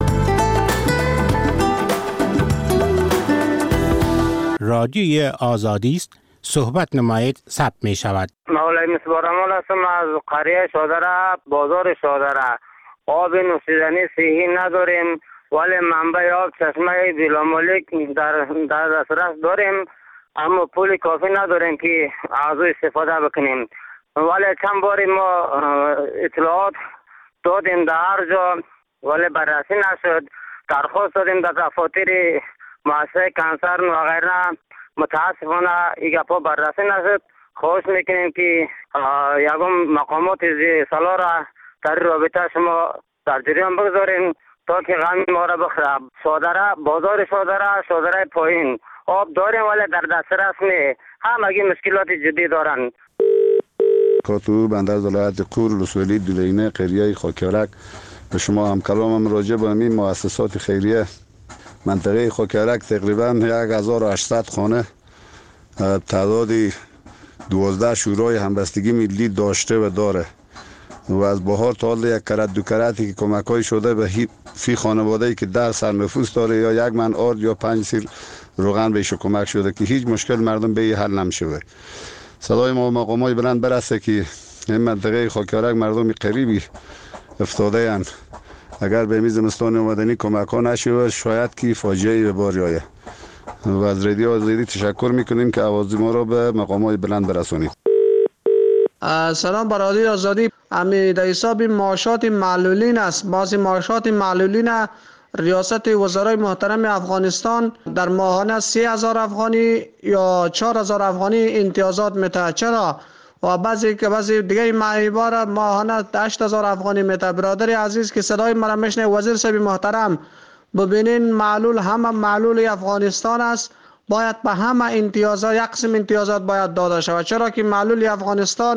رادیوی آزادی است، صحبت نمایید، ثبت می شود. مولای مصباح‌رحمان هستم از قریه شادره، بازار شادره. آب نوشیدنی صحی نداریم، ولی منبع آب چشمه بلامالک در دسترس داریم، اما پول کافی نداریم که از او استفاده بکنیم. ولی چند باری ما اطلاعات دادیم در هر جا ولی بررسی نشد. درخواست دادیم در دفاتر مؤسسه کنسر و غیره، متاسفانه این گپا بررسی نشد. خواهش میکنیم که یکم مقامات سالا را در رابطه شما در جریان بگذارین تا که غم ما را بخوره. شادره، بازار شادره پایین آب داریم ولی در دسترس نیست. همگی مشکلات جدی دارن. کاتو بندر ولایت قور رسولی دولینه قریه خاکیارک به شما هم کلامم راجع به این مؤسسات خیریه منطقه خاکیارک تقریبا 1800 خانه تعداد 12 شورای همبستگی ملی داشته و داره و از بهار تا حال یک کرت دو کرتی که کمک‌های شده به فی خانواده‌ای که در سرنفوذ داره یا یک من آرد یا 5 سیر روغن بهش کمک شده که هیچ مشکل مردم به حل نمیشه. صدای ما مقامای بلند برسه که این منطقه خاکیارک مردم قریبی افتاده اند اگر به زمستان اومدنی کمک ها نشه شاید که فاجعه به بار آید و از رادیو آزادی تشکر میکنیم که آواز ما را به مقامات بلند برسونید. سلام بر رادیو آزادی. امی در حساب معاشات معلولین است. بعضی معاشات معلولین ریاست وزرای محترم افغانستان در ماهانه 3000 افغانی یا 4000 افغانی امتیازات میده. چرا؟ و بعضی دیگه معیبار ماهانه 8000 افغانی میده. برادر عزیز که صدای مرا میشنه، وزیر صاحب محترم، ببینین معلول همه معلول افغانستان است، باید به همه امتیازات یک قسم امتیازات باید داده شود. چرا که معلول افغانستان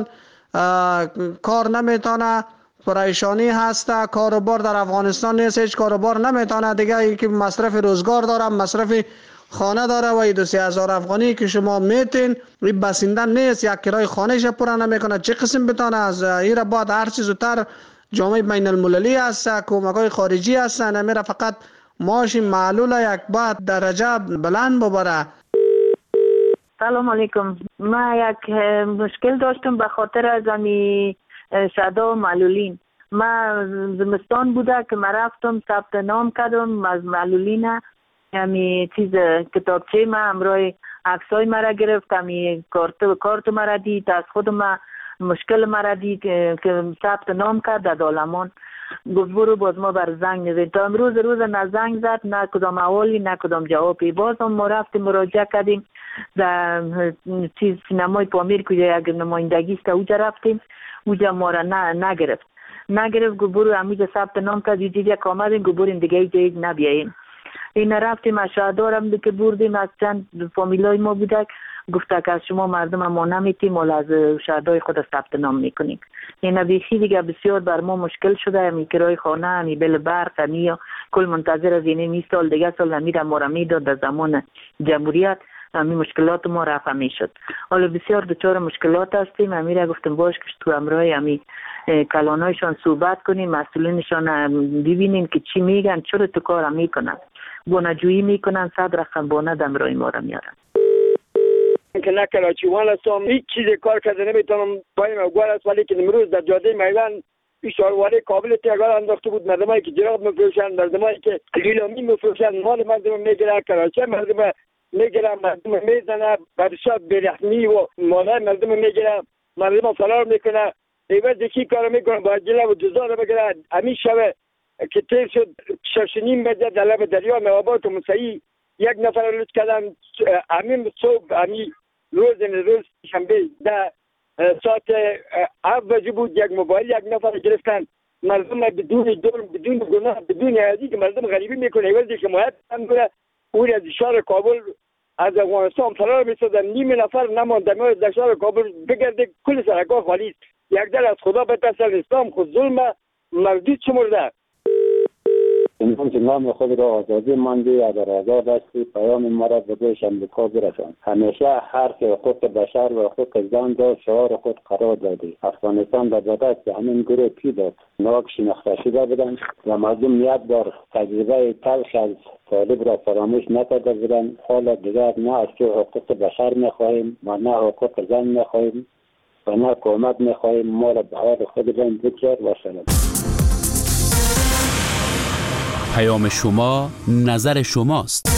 کار نمیتونه، پریشانی هست، کاروبار در افغانستان نیست، هیچ کاروبار نمیتونه دیگه، یکی مصرف روزگار داره، مصرف خانه داره و 2-3000 افغانی که شما میتین این بسنده نیست، یک کرای خانهش پورا نمیکنه. چه قسم بتونه از این بعد هر چیز زودتر جامعه بین المللی است، کمک‌های خارجی هستن، نمیره فقط معاش معلول یک بعد درجه بلند ببره. سلام علیکم. ما یک مشکل داشتم به خاطر از امی شهدا و معلولین. ما زمستان بوده که ما رفتم ثبت نام کردم از معلولین، امی چیز کتابچه ما همراه عکسای مرا گرفت، امی کارت مرا دید، از خود ما مشکل مرا دید که ثبت نام کرد در دالمان. گفت برو باز ما بر زنگ نزد. تا امروز نه زنگ زد، نه کدام احوالی، نه کدام جوابی. باز هم ما رفتیم مراجعه کردیم در چیز سینمای پامیر که یک نمایندگی است، اوجا رفتیم، اوجا ما را نگرفت. گفت برو همینجا ثبت نام کرد، یک آمدیم، گفت برین دیگه جایی نبیاییم. این رفتیم از شهردارم که بردیم، از چند فامیلای ما بودک، گفته که از شما مردم ما نمیتیم، ولی از شهردار خود ثبت نام میکنیم. این بیخی دیگه بسیار بر ما مشکل شده. امی کرای خانه، امی بل برق، امی کل منتظر از این سال دیگه سال نمیره ما را میداد در زمان جمهوریت، امی مشکلات ما رفع میشد. حالا بسیار دچار مشکلات هستیم. امی را گفتم باش که تو امرای امی کلانایشان صحبت کنیم، مسئولینشان ببینیم که چی میگن، چرا تو کار میکنن، بونجویی میکنن، 100 رقم بونه دمرای ما را میارن. که نکراچیوان هستم، هیچ چیز کار کرده نمیتونم، پایم گوار است، ولی که امروز در جاده میوان اشارواره کابل تیگار انداخته بود. مردمایی که جراب میفروشن، مردمایی که لیلامی میفروشن، مال مردم میگیره، کراچی مردم میگیره، مردم میزنه، بسیار بیرحمی و مال مردم میگیره، مردم فرار میکنه. ایوز یکی کار میکنه با جله و جزار بگیره. همین شب که تیز شد 6:30 بجه در لب دریا موابات و مسیحی یک نفر رو لطف کردن. همین صبح، همین روز شنبه در ساعت 7 بجه بود، یک موبایل یک نفر گرفتن. مردم بدون دور، بدون گناه، بدون عزیزی که مردم غریبی میکنه، ایوزی که حمایت کنه، اون از شهر کابل از افغانستان فرار میسازن. نیم نفر نمانده در شهر کابل بگرده، کل سرکا خالی است. یک در از خدا بترسن، اسلام خود ظلم مردود شمرده. انسان که نام خود را آزادی مانده اگر آزاد هستی، پیام مرا به گوش امریکا برسان. همیشه حرف حقوق بشر و حقوق زن را شعار خود قرار دادی. افغانستان در دست همین گروه پیداست ناک شناخته شده بودند و مردم یک بار تجربه تلخ از طالب را فراموش نکرده بودند. حالا دیگر نه از تو حقوق بشر میخواهیم و نه حقوق زن میخواهیم و نه کمک میخواهیم. ما را به حال خودمان بگذار و سلام. پیام شما نظر شماست.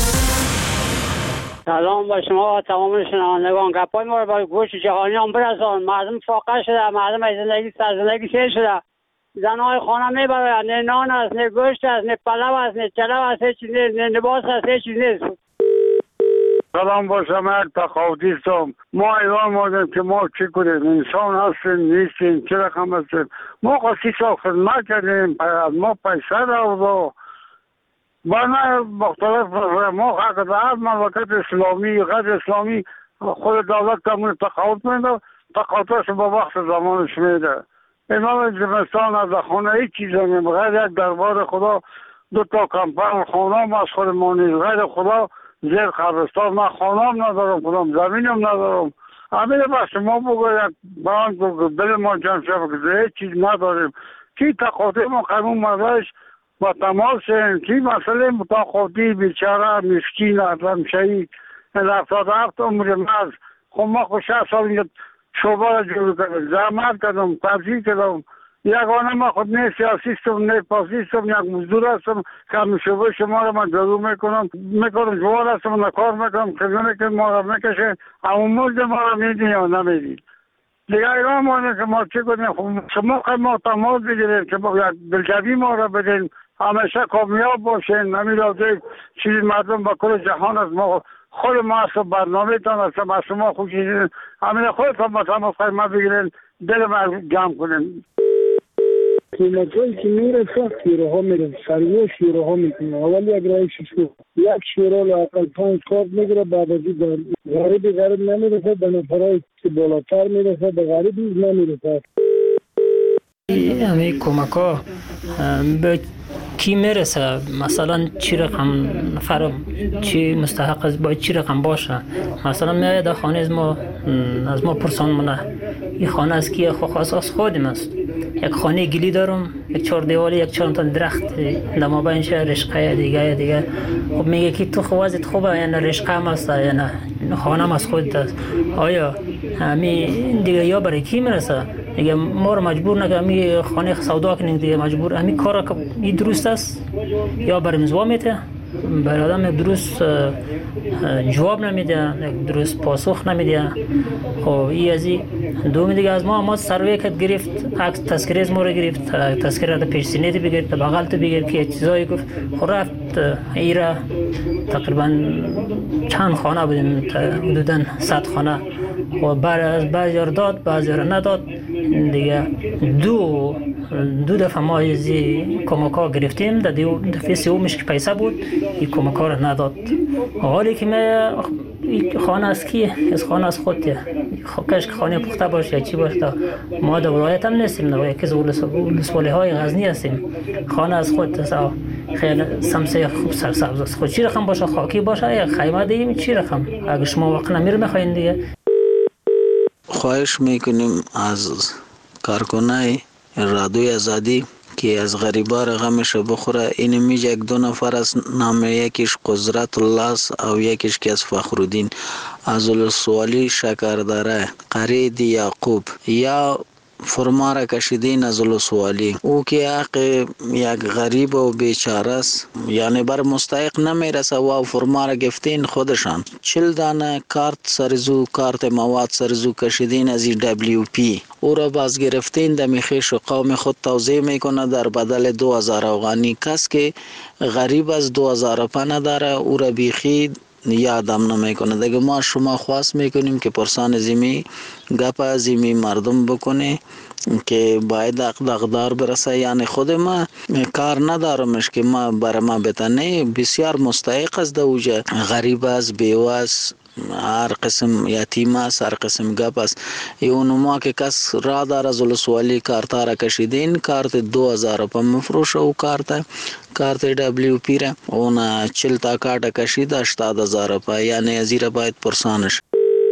سلام با شما و تمام شنوندگان. گپای ما رو با گوش جهانیان برسان. مردم فاقه شده، مردم از زندگی سیر شده. زنهای خانه میبرن، نه نان است، نه گوشت است، نه پلو است، نه چلو است، نه لباس است، هیچ چیز نیست. سلام با شما، تخاوتی هستم. ما ایران مادیم که ما چی کنیم؟ انسان هستیم نیستیم، چه رقم هستیم؟ ما خواهی سال خدمت کردیم، ما پیسه رو بنا مختلف ما حق در مملکت اسلامی غیر اسلامی خود دولت کمون تقاوت میده، تقاوتش با وقت زمانش میده. امام زمستان از خانه هیچ چیز نمیم، غیر یک دربار خدا 2 کمپن خانه از خود ما نیست. غیر خدا زیر قبرستان من خانه ندارم، کدام زمینم ندارم. همین بس ما بگو یک بران که دل ما جمع شد که هیچ چیز نداریم. کی تقاوتی ما قانون مردش با تماس کی مسئله متقاضی بیچاره مسکین آدم شهید 77 عمر ماست. خب ما خود 60 سال شعبه را جور کردم، زحمت کردم، تبذیر کردم، یگانه ما خود نه سیاسی هستم نه پاسی هستم، یک مزدور هستم که شعبه شما را من جارو میکنم جوار هستم و کار میکنم خدمه که ما را میکشه اما مزد ما را میدین یا نمیدین دیگه ایران مانه که ما چی کنیم. شما که ما تماس بگیریم که یک دلجوی ما را بدین، همیشه کامیاب باشین. نمیدونم چیزی مردم با کل جهان از ما خود ما اصلا برنامه تان اصلا از شما خوشی همین خودتان با تماس ما بگیرین دل ما جمع کنین. قیمت هایی که میرسه شیره ها میرسه سریع شیره ها میکنه. اول یک رای شیشه یک شیره لااقل 5 کارت میگیره، بعد از این غریب نمیرسه، به نفرهای که بالاتر میرسه، به غریب نمیرسه. همه کمک ها به کی میرسه؟ مثلا چی رقم نفر چی مستحق است، باید چی رقم باشه؟ مثلا میاید در خانه از ما پرسان منه این خانه از کیه؟ خاص از خودم است. یک خانه گلی دارم، یک 4 دیواری، یک 4 تا درخت در مابینش رشقه دیگه. خب میگه که تو خوازت خوبه یا نه رشقه هم است یا نه خانه هم از خودت است. آیا همین دیگه یا برای کی میرسه؟ دیگه ما رو مجبور نگه می خانه سودا کنیم دیگه مجبور همین کار که این درست است یا برای مزوا میته برای آدم درست جواب نمیده، درست پاسخ نمیده. خب این از این دوم دیگه از ما سروی کت گرفت، عکس تذکره از ما رو گرفت، تذکره در پیش سینه دی بگیر، بغل تو بگیر که چیزایی گفت. خب رفت ایرا تقریبا چند خانه بودیم، حدودا 100 خانه. و بعضی رو داد بعضی رو نداد دیگه. دو دفعه ما از کمک‌ها گرفتیم، در دفعه سومش که پیسه بود این کمک‌ها رو نداد. حالی که ما خانه از کیه؟ از خانه از خودیه. کاش که خانه پخته باشه یا چی باشه. ما در ولایت هم نیستیم، در یکی از ولسوالی‌های غزنی هستیم. خانه از خود است، خیلی سمسه خوب سرسبز است. خود چی رقم باشه؟ خاکی باشه یا خیمه دیم چی رقم؟ اگه شما وقت نمیره میخواین دیگه. خواهش میکنیم از کارکنای رادیوی آزادی که از غریبا رقمش بخوره. این میگه 1-2 نفر از نام یکیش قدرت الله است و یکیش که از فخرالدین از ولسوالی شکردره قرید یعقوب یا فرما را کشیدین از ولسوالی. او که حق یک غریب و بیچاره است، یعنی بر مستحق نمیرسه و فرما را گفتین خودشان. 40 دانه کارت سرزو، کارت مواد سرزو کشیدین از WP. او را باز گرفتین دمی خیش و قوم خود توزیع میکنه در بدل 2000 افغانی. کس که غریب از 2000 پا نداره او را بیخی یادم نمیکنه دیگه. ما شما خواست میکنیم که پرسان زمین گپ از زمین مردم بکنه که باید اقدار برسه. یعنی خود ما کار ندارمش که ما برای ما بتنه، بسیار مستحق است دوجه، غریب است، بیوه است، هر قسم یتیم است، هر قسم گپ است. اونو ما که کس را دار از ولسوالی کارتا را کشیدین، کارت 2000 پا مفروشه و کارت WP را اون 40 تا کارت کشید 80000 پا، یعنی ازیر باید پرسانش.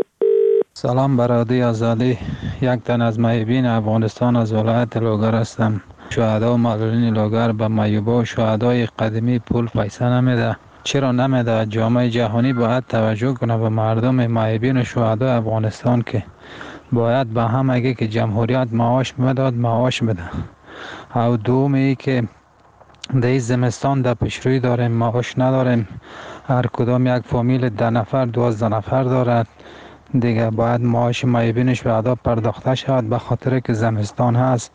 سلام برادری آزادی. یک تن از محبین افغانستان از ولایت لوگر هستم. شهدا و معلولین لوگر به محبوبا و شهدای قدیمی پول پیسه نمیده. چرا نمیده؟ جامعه جهانی باید توجه کنه به مردم محبین و شهدای افغانستان که باید به همه که جمهوریت معاش میداد معاش بده. او دومی که در زمستان در پیشروی داریم معاش نداریم. هر کدام یک فامیل 10 نفر 12 نفر دارد دیگه. باید معاش محبین شهدا پرداخته شود به خاطر که زمستان هست.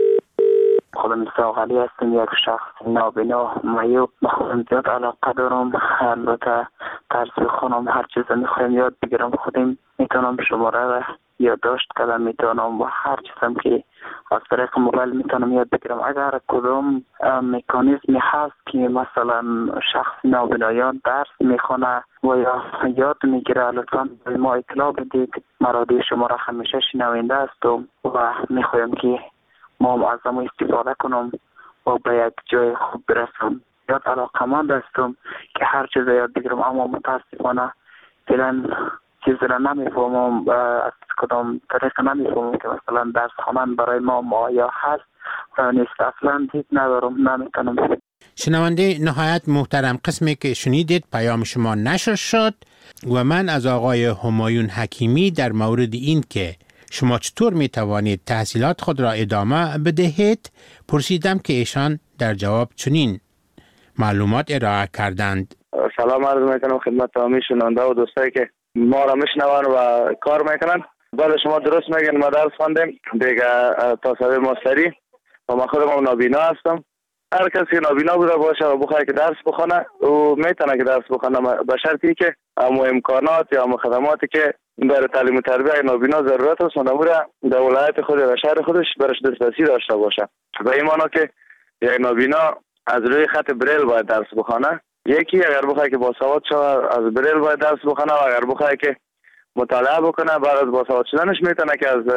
خودم ساغلی هستم، یک شخص نابینا معیوب. به خودم زیاد علاقه دارم، البته طرز خونم هر چیز میخوایم یاد بگیرم خودم میتونم شماره و یادداشت کردم میتونم و هر چیزم که از طریق موبایل میتونم یاد بگیرم. اگر کدام مکانیزمی هست که مثلا شخص نابینایان درس میخونه و یا یاد میگیره لطفا به ما اطلاع بدید. مرادی شما را همیشه شنونده هستم و میخوایم که ما هم از ما استفاده کنم و به یک جای خوب برسم. یاد علاقمند هستم که هر چیز یاد بگیرم، اما متاسفانه فعلا چیز را نمیفهمم، از کدام طریق نمیفهمم که مثلا درس خواندن برای ما یا هست نیست. اصلا دید ندارم، نمیتونم. شنونده نهایت محترم، قسمی که شنیدید پیام شما نشر شد و من از آقای همایون حکیمی در مورد این که شما چطور می توانید تحصیلات خود را ادامه بدهید؟ پرسیدم که ایشان در جواب چنین معلومات ارائه کردند. سلام عرض میکنم خدمت تمامی شنونده و دوستایی که ما را میشنوند و کار میکنن. بله شما درست میگین، ما درس خواندیم دیگه تا سوی ماستری و من خودم نابینا هستم. هر کسی که نابینا بوده باشه و بخواد که درس بخونه او میتونه که درس بخونه به شرطی که همو امکانات یا همو خدماتی که برای تعلیم و تربیت نابینا ضرورت است اونموره در ولایت خود و شهر خودش برش دسترسی داشته باشه. و این معنی که یک نابینا از روی خط بریل باید درس بخونه. یکی اگر بخواد که باسواد شود از بریل باید درس بخونه و اگر بخواد که مطالعه بکنه بعد از باسواد شدنش میتونه که از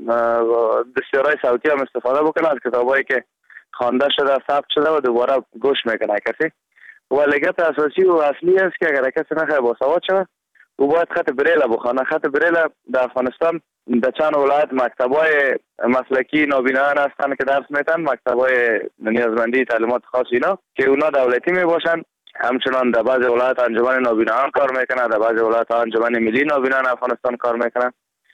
دستیارهای صوتی هم استفاده بکنه، از کتابایی که خوانده شده ثبت شده و دوباره گوش میکنه کسی. و لگت اساسی و اصلی است که اگر کسی نخواه باسواد شود او باید خط بریل بخونه. خط بریل در افغانستان در چند ولایت مکتبای مسلکی نابینایان هستند که درس میتن، مکتبای نیازمندی تعلیمات خاص اینا که اونا دولتی میباشن. همچنان در بعض ولایت انجمن نابینایان کار میکنه، در بعض ولایت انجمن ملی نابینایان افغانستان کار میکنه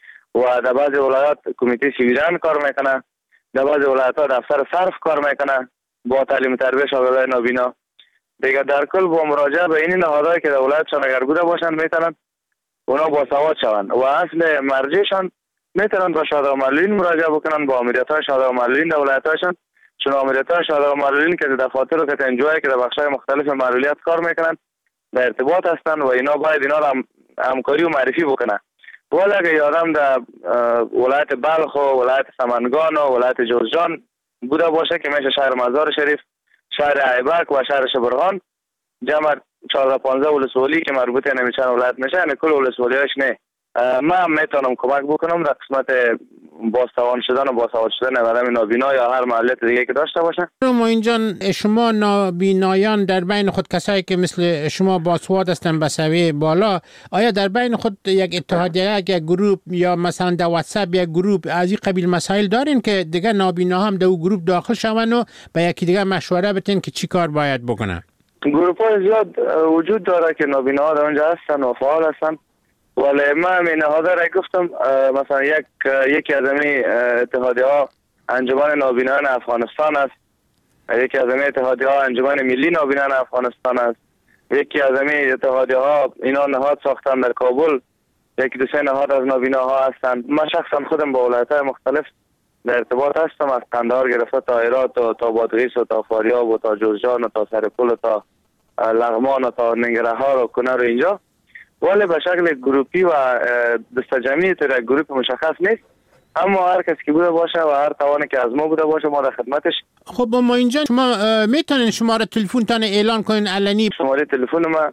و در بعض ولایت کمیته سیویلان کار میکنه، در بعض ولایت ها دفتر صرف کار میکنه با تعلیم تربیت شاگردای نابینا. دیگه در کل با مراجعه به این نهادهایی که در ولایتشان اگر بوده باشن میتونن اونا باسواد شوند و اصل مرجعشان میتونن با شهدا و معلولین مراجعه بکنن، با امریت‌های شهدا و معلولین در ولایت‌هاشون، چون امریت‌های شهدا و معلولین که در دفاتر و کتنجوهایی که در بخش‌های مختلف معلولیت کار میکنن در ارتباط هستن و اینا باید اینا را همکاری و معرفی بکنن. ولی اگه یادم در ولایت بلخ و ولایت سمنگان و ولایت جوزجان بوده باشه که میشه شهر مزار شریف، شهر ایبک و شهر شبرغان، جمع 14-15 ولسوالی که مربوط نمیشن ولایت میشه، یعنی کل ولسوالیاش نه. من میتونم کمک بکنم در قسمت بازتوان شدن و باسواد شدن آدم نابینا یا هر معلولیت دیگه که داشته باشه. ما اینجا شما نابینایان در بین خود کسایی که مثل شما باسواد هستن به سویه بالا، آیا در بین خود یک اتحادیه، یک گروه یا مثلا در واتساپ یک گروه از این قبیل مسائل دارین که دیگه نابینا هم در اون گروه داخل شون و به یکی دیگه مشوره بتین که چی کار باید بکنن؟ گروه‌های زیاد وجود داره که نابیناها در اونجا هستن و فعال هستن، ولی من این نهادها را گفتم مثلا یکی از این اتحادیه‌ها انجمن نابینایان افغانستان است، یکی از این اتحادیه‌ها انجمن ملی نابینایان افغانستان است، یکی از این اتحادیه‌ها اینا نهاد ساختن در کابل، یکی دو سه نهاد از نابیناها هستند. من شخصا خودم با ولایت‌های مختلف در ارتباط هستم، از قندهار گرفته تا هرات و تا بادغیس و تا فاریاب و تا جوزجان و تا سرپل و تا لغمان و تا ننگرهار و کنر و اینجا، ولی به شکل گروپی و دستجمعی تو یک گروپ مشخص نیست. اما هر کسی که بوده باشه و هر توانی که از ما بوده باشه ما در خدمتش. خب ما اینجا شما میتونین شماره تلفنتان اعلان کنین علنی؟ شماره تلفن ما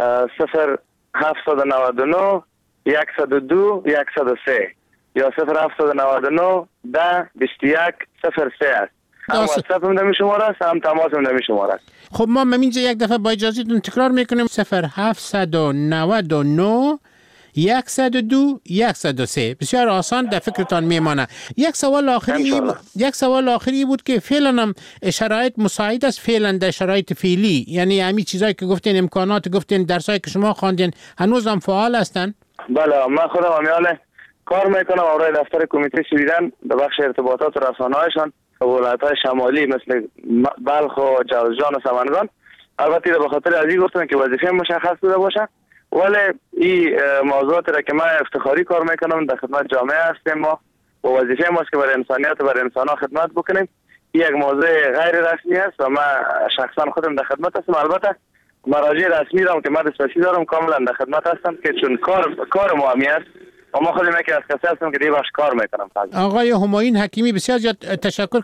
0799 102 103 یا 0799 10 21 03 است. هم واتساپ هم دمی شماره است، هم تماس هم دمی شماره است. خب ما اینجا یک دفعه با اجازهتون تکرار میکنیم 0799 102 103. بسیار آسان در فکرتان میمانه. یک سوال آخری بود که فعلا هم شرایط مساعد است فعلا در شرایط فعلی، یعنی همین چیزایی که گفتین، امکانات گفتین، درسایی که شما خواندین هنوز هم فعال هستن؟ بله من خودم امیال کار میکنم برای دفتر کمیته سویدن در بخش ارتباطات و رسانه‌هایشان ولایت‌های شمالی مثل بلخ و جوزجان و سمنگان. البته به خاطر ازی گفتم که وظیفه مشخص بوده باشه، ولی این موضوعات را که من افتخاری کار میکنم در خدمت جامعه هستیم ما و وظیفه ماست که برای انسانیت و برای انسان‌ها خدمت بکنیم. این یک موضوع غیر رسمی است و من شخصا خودم در خدمت هستم. البته مراجع رسمی دارم که من دسترسی دارم، کاملا در خدمت هستم که چون کار مهمی است و ما خودم یکی از کسی هستم که دیگه بخش کار میکنم. آقای همایون حکیمی بسیار زیاد تشکر.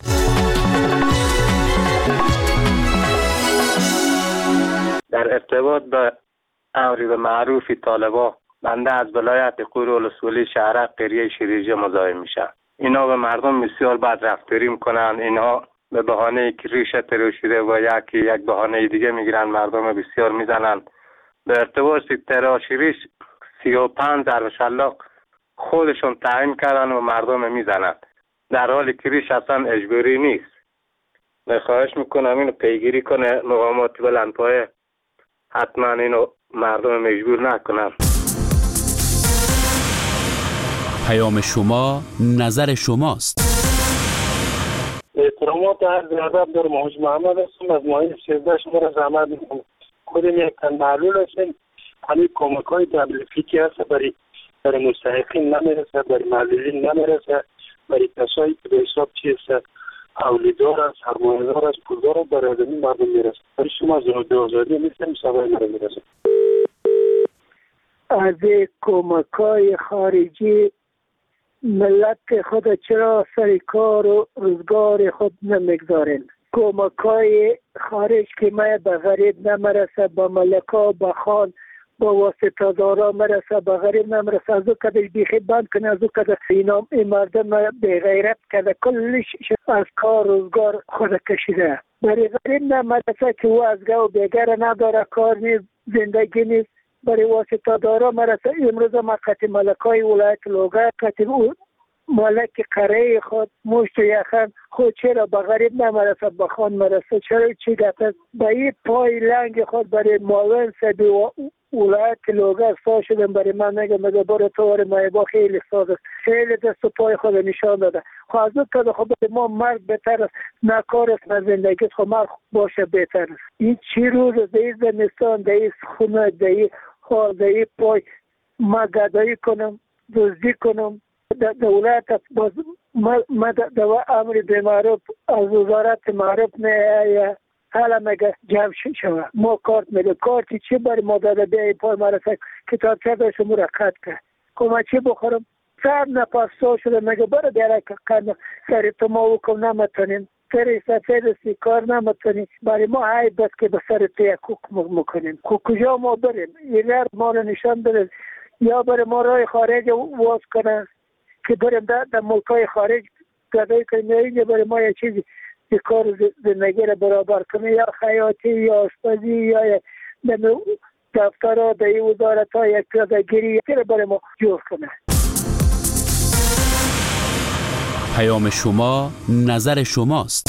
در ارتباط به امر معروف طالبا، بنده از ولایت قور ولسوالی شهرک قریه شیریجه مزاحم میشم. اینا به مردم بسیار بد رفتاری میکنن. اینا به بهانه که ریشه ترو شده و یک بهانه دیگه میگیرن، مردم بسیار میزنن. به ارتباط تراشیریش 35 ضرب شلاق خودشون تعیین کردن و مردم میزنن، در حالی که ریش اصلا اجباری نیست. من خواهش میکنم اینو پیگیری کنه مقامات بلندپایه، حتما اینو مردم مجبور نکنن. پیام شما نظر شماست. احترامات عرض ادب دارم. حاج محمد هستم از ماهی 13 شما را زحمت میکنم. خودم یک تن معلول هستم. همین کمک های تبلیغی که هست برای مستحقین نمیرسه، برای معلولین نمیرسه، برای کسایی که به حساب چی هست اولیدار است، سرمایه‌دار است، پولدار است، برای آدمی مردم میرسه. برای شما زنود آزادی نیستم سوای مرا میرسه. از کمک های خارجی ملت خود چرا سر کار و روزگار خود نمیگذارن؟ کمک های خارج که ما به غریب نمیرسه، به ملکا، به خان، با واسطه دارا مرسه، به غریب نمرسه. از او کدش بیخی بند کنه، از او کدش اینام این مردم به غیرت کده، کلش از کار روزگار خود کشیده. برای غریب نمرسه که او از گو بیگر نداره، کار نیست، زندگی نیست. برای واسطه دارا مرسه. امروز ما قطع ملکای ولایت لوگر، قطع ملک قره خود مشت و یخن خود چرا به غریب نمرسه، به خان مرسه؟ چرا چی گفت؟ به این پای لنگ خود برای معاون سبی ولایت لوگر سا شدن. برای من نگه برای طور مایبا خیلی ساز است، خیلی دست و پای خود نشان داده. خب از اون که خب ما مرگ بهتر است، نه کار است نه زندگی است، خب مرگ باشه بهتر است. این چی روز است؟ این زمستان، در این خونه، در این حال، در این پای ما گدایی کنم، دزدی کنم. دولت باز ما دوا امر به معروف از وزارت معروف نه حالا مگه جمع شوه. ما کارت میده، کارتی چی برای ما داده بیایی پای مرسک کتاب چه داشت مورا قد که که ما چی بخورم؟ سر نپاس سو شده مگه برای بیاره که قد سری تو ما وکم نمتونیم، سری سفیدستی کار نمتونیم. برای ما های بس که به سر تیه کوک مکنیم. کجا ما بریم؟ یه ما رو نشان بده، یا برای ما رای خارج واز کنه که بریم در ملکای خارج گدایی کنیم، یا اینجا برای ما یه چیزی کار زندگی را برابر کنه، یا خیاطی یا آشپزی یا دفتر ها در این وزارت ها یک پیادهگیری را برای ما جور کنه. پیام شما نظر شماست.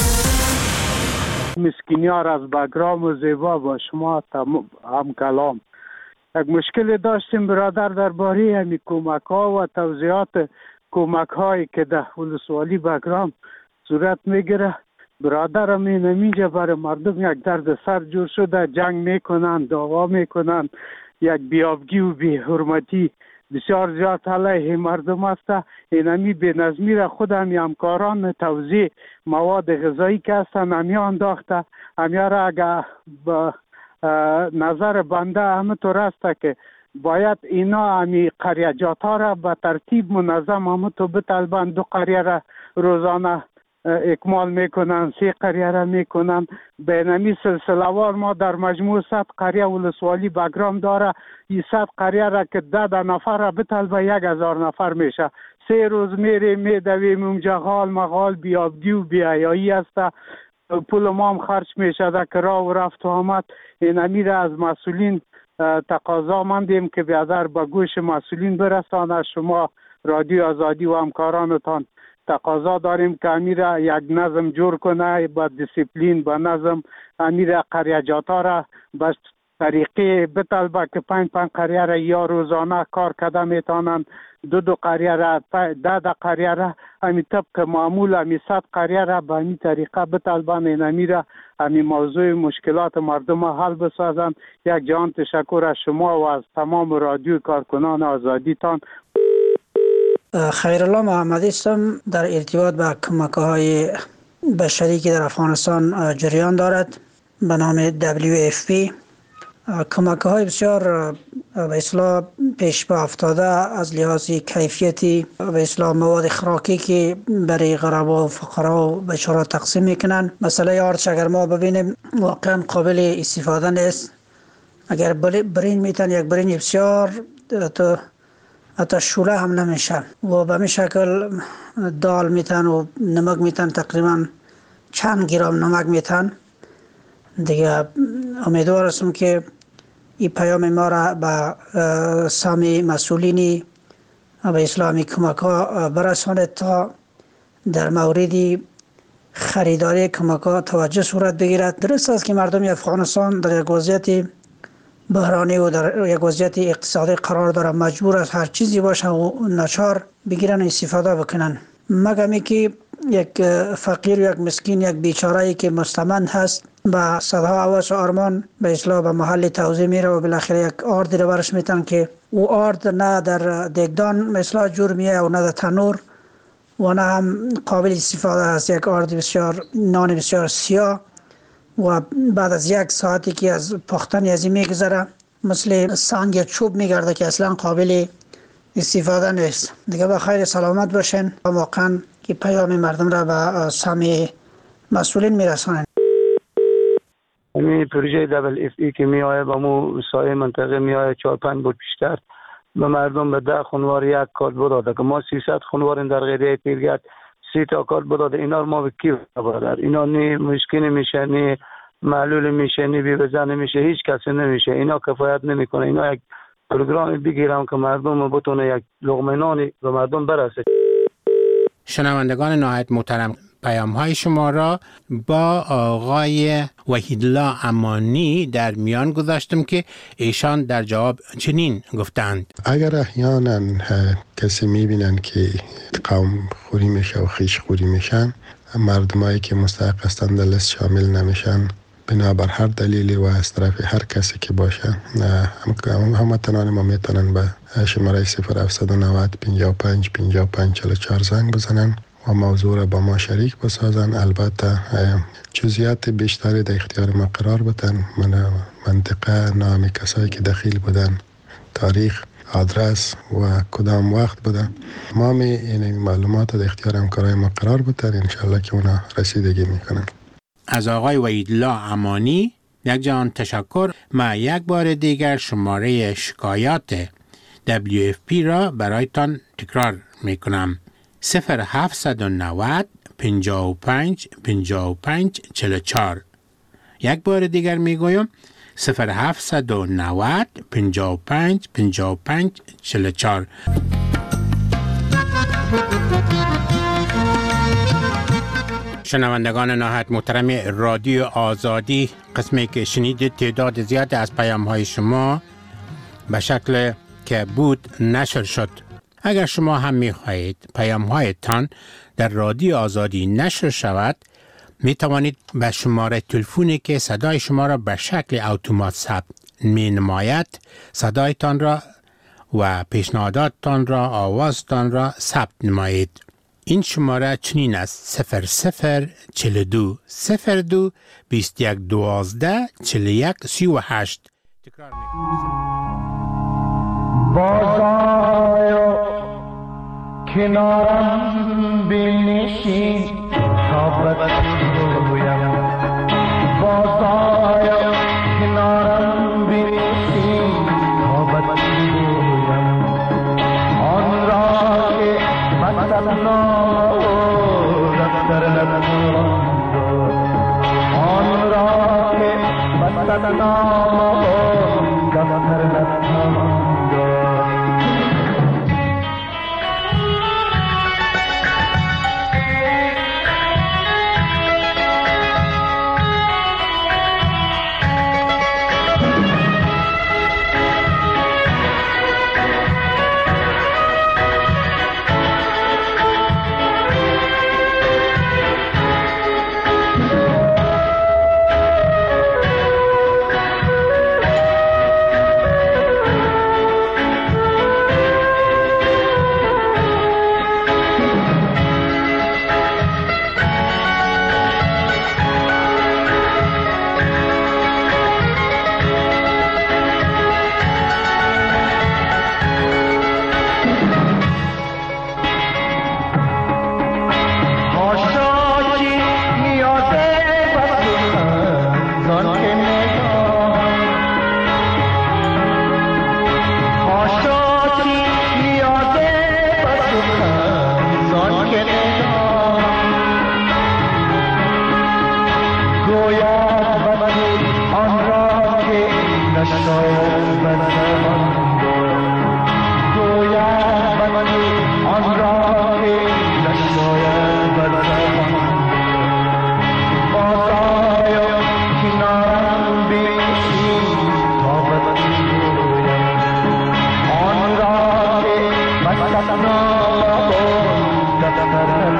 مسکینیار از بگرام و زیبا با شما هم کلام. یک مشکل داشتیم برادر درباره همی کمک ها و توضیحات کمک هایی که در ولسوالی بگرام صورت میگیره. برادرم اینجا برای مردم یک درد سر جور شده، جنگ میکنن، دعوا میکنن، یک بیابگی و بی حرمتی بسیار زیاد علیه مردم است. اینمی به نظمی را خود همکاران توزیع مواد غذایی که هستن همی انداخته. همی را اگر به نظر بنده همطور است که باید اینا همی قریجات ها را به ترتیب منظم همطور بطلبند. 2 قریه را روزانه اکمال میکنن، 3 قریه را میکنن. به نمی سلسلوار ما در مجموع 100 قریه ولسوالی بگرام داره. این 100 قریه را که 10 نفر را بطلبه 1000 نفر میشه. 3 روز میره میدویم اونجا غال مغال بیابگی و بیایایی است. پول ما هم خرج میشه در کرا و رفت و آمد. این امیر از مسئولین تقاضا مندیم که بیادر به گوش مسئولین برسانه. شما رادیو آزادی و همکارانتان تقاضا داریم که امیر یک نظم جور کنه، با دیسیپلین، با نظم. امیر قریجات ها را به طریقه بطلبه که 5 قریه را یا روزانه کار کده میتونن، 2 قریه را 10 قریه را همی طبق معمول همی 100 قریه را به همی طریقه بطلبن. این امیر همی موضوع مشکلات مردم حل بسازن. یک جان تشکر از شما و از تمام رادیو کارکنان آزادی تان. خیرالله محمدی هستم. در ارتباط به کمک‌های بشری که در افغانستان جریان دارد به نام WFP، کمک‌های بسیار به اصطلاح پیش با افتاده از لحاظ کیفیتی، به اصطلاح مواد خوراکی که برای غربا و فقرا و بیچاره تقسیم میکنن. مسئله آرچ اگر ما ببینیم واقعا قابل استفاده نیست. اگر برین میتن یک برین بسیار حتی شوله هم نمیشه و به این شکل دال میتن و نمک میتن، تقریبا چند گرم نمک میتن دیگه. امیدوار هستم که این پیام ما را به سامی مسئولینی به اسلامی کمک ها برساند تا در مورد خریداری کمک ها توجه صورت بگیرد. درست است که مردم افغانستان در یک وضعیت بحرانی و در یک وضعیت اقتصادی قرار داره، مجبور است هر چیزی باشه و ناچار بگیرن استفاده بکنن. مگمی که یک فقیر و یک مسکین، یک بیچاره که مستمند هست، به صدها هواس و آرمان به اصلاح به محل توزیع میره و بالاخره یک آردی رو برش میتن که او آرد نه در دیگدان مثلا جور میه و نه در تنور و نه هم قابل استفاده است. یک آرد بسیار نان بسیار سیاه و بعد از یک ساعتی که از پختن از این میگذره مثل سنگ چوب میگرده که اصلا قابل استفاده نیست. دیگه به خیر سلامت باشین و واقعا که پیام مردم را به سمع مسئولین میرسانن. این پروژه دبل اف ای که میآید با مو سایه منطقه میآید 4-5 بار پیشتر به مردم به 10 خانوار یک کارت بداده که ما 300 خانوار در قریه پیرگرد 30 تا کارت بداده. اینا رو ما به کی برادر؟ اینا نه مشکل میشه، نه معلول میشه، نه بی بزن میشه، هیچ کسی نمیشه. اینا کفایت نمیکنه. اینا یک پروگرام بگیرم که مردم بتونه یک لقمه نانی به مردم برسه. شنوندگان نهایت محترم، پیام های شما را با آقای وحیدالله امانی در میان گذاشتم که ایشان در جواب چنین گفتند: اگر احیانا کسی میبینن که قوم خوری میشه و خیش خوری میشن، مردمایی که مستحق هستن در لیست شامل نمیشن بنابر هر دلیلی و از طرف هر کسی که باشه، هموطنان ما میتونن به شماره 0790 55 55 44 زنگ بزنن و موضوع را با ما شریک بسازن. البته جزئیات بیشتری در اختیار ما قرار بدن، منطقه، نام کسایی که دخیل بودن، تاریخ، آدرس و کدام وقت بودن، ما این معلومات در اختیار همکارای ما قرار بدن. انشالله که اونا رسیدگی میکنن. از آقای وحیدالله امانی یک جان تشکر. ما یک بار دیگر شماره شکایات WFP را برایتان تکرار میکنم: 0790 55 55 44. یک بار دیگر میگویم 0790 55 55 44. شنوندگان نهایت محترم رادیو آزادی، قسمی که شنیدید تعداد زیاد از پیام های شما به شکل که بود نشر شد. اگر شما هم می خواهید پیام هایتان در رادیو آزادی نشر شود، می توانید به شماره تلفنی که صدای شما را به شکل اتومات ثبت می نماید صدایتان را و پیشنهاداتتان را، آوازتان را ثبت نمایید. این شماره چنین است: 0042 02 21 12 41 38. تکرار بازآی کنارم بنشین تا بگویم، بازآی کنارم بنشین تا بگویم آن را که مثلا دفتر نخواند، آن را که مثلا دفتر نخواند. مسطنا دفتر